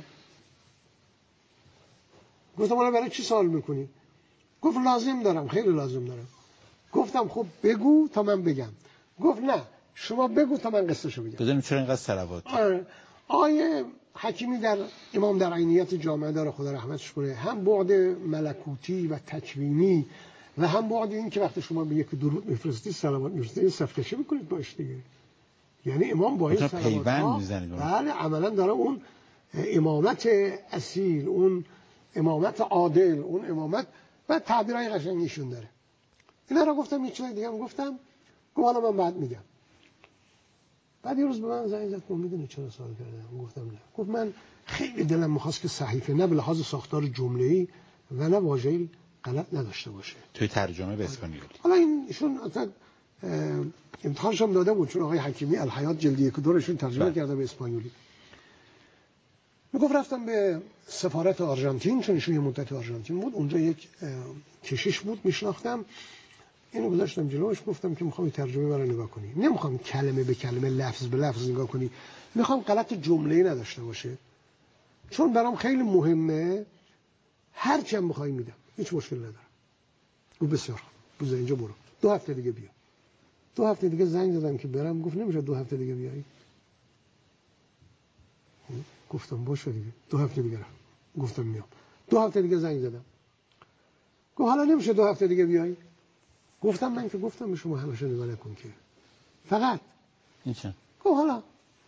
گفتم حالا برای چی سوال میکنی؟ گفت لازم دارم، خیلی لازم دارم. گفتم خب بگو تا من بگم. گفت نه شما بگو تا من قصه‌شو بگم. بدونیم چرا اینقدر صلوات. آیه حکیمی در امام در عینیت جامعه داره، خدا رحمتش کنه، هم بعد ملکوتی و تکوینی و هم بعد این که وقتی شما به یک درود میفرستی صلوات میفرستی صفکشی میکنید باش دیگه. یعنی امام با این صلوات ها بله عملا داره اون امامت اصیل، اون امامت عادل، اون امامت و تعبیرهای قشنگیشون داره. اینا رو گفتم. یه چیز دیگه هم گفتم. گفت حالا من بعد میگم. بعد یه روز به من زنگ زد، گفت میدونی چرا سوال کردم؟ گفتم نه. گفت من خیلی دلم می‌خواست که صحیفه نه به لحاظ ساختار جمله‌ای و نه واژه‌ای غلط نداشته باشه توی ترجمه به اسپانیولی. حالا این ایشون اصلا امتحانش هم داده بود، چون آقای حکیمی الحیات جلد یک و دورشون ترجمه بله. کرده به اسپانیولی. میگفت رفتم به سفارت آرژانتین، چون ایشون یه مدت آرژانتین بود، اونجا یک کشیش بود میشناختم، اینو گذاشتم جلوش، گفتم که میخوام ترجمه برای نگاه کنی. نمیخوام کلمه به کلمه لفظ به لفظ نگاه کنی، میخوام غلط جمله‌ای نداشته باشه، چون برام خیلی مهمه. هر چم بخوای میدم، هیچ مشکل ندارم. گفت بسیار خوب، اینجا برو، دو هفته دیگه بیا. دو هفته دیگه زنگ زدم که برم، گفت نمیشه دو هفته دیگه بیایی. گفتم باشه دیگه، دو هفته دیگه رفتم، گفتم میام. دو هفته دیگه زنگ زدم، گفت حالا نمیشه دو هفته دیگه بیایی. گفتم من که گفتم به شما همیشه نگاه نکن که فقط نیچه. گفت حالا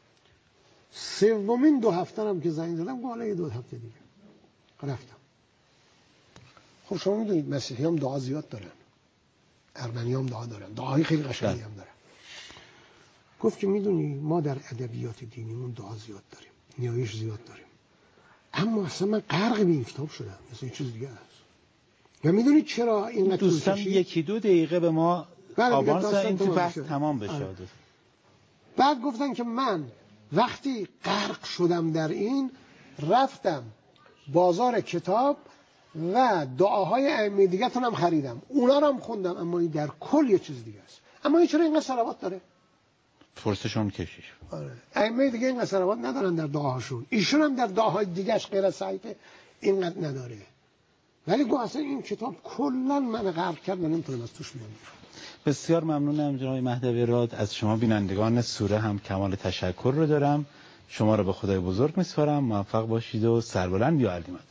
سومین دو هفته هم که زنگ زدم، گفت حالا یه دو هفته دیگه. رفتم. خب شما میدونید مسیحی هم دعا زیاد دارن، ارمنی هم دعا دارن، دعای خیلی قشنگی هم دارن. گفت که میدونی ما در ادبیات دینیمون دعا زیاد داریم، نیایش زیاد داریم، اما اصلا من غرق به این کتاب شدم، مثلا چیز دیگه است. یا میدونید چرا این دوستان یکی دو دقیقه به ما آبانس این تو بحث تمام بشه. آره. بعد گفتن که من وقتی غرق شدم در این، رفتم بازار کتاب و دعاهای ائمه دیگه تونم خریدم، اونا رو هم خوندم، اما این در کل یه چیز دیگه است. اما این چرا اینقدر صلوات داره؟ فرصشون کشیش. آره. ائمه دیگه اینقدر صلوات ندارن در دعاهاشون، ایشون هم در دعاهای دیگه‌اش غیر از صحیفه اینقدر نداره. ولی گو اصلا این کتاب کلا من غرق کرد، من نمیتونم از توش بیام. بسیار ممنونم جناب مهدوی راد. از شما بینندگان سوره هم کمال تشکر رو دارم. شما رو به خدای بزرگ میسپارم. موفق باشید و سربلند یا علیمت.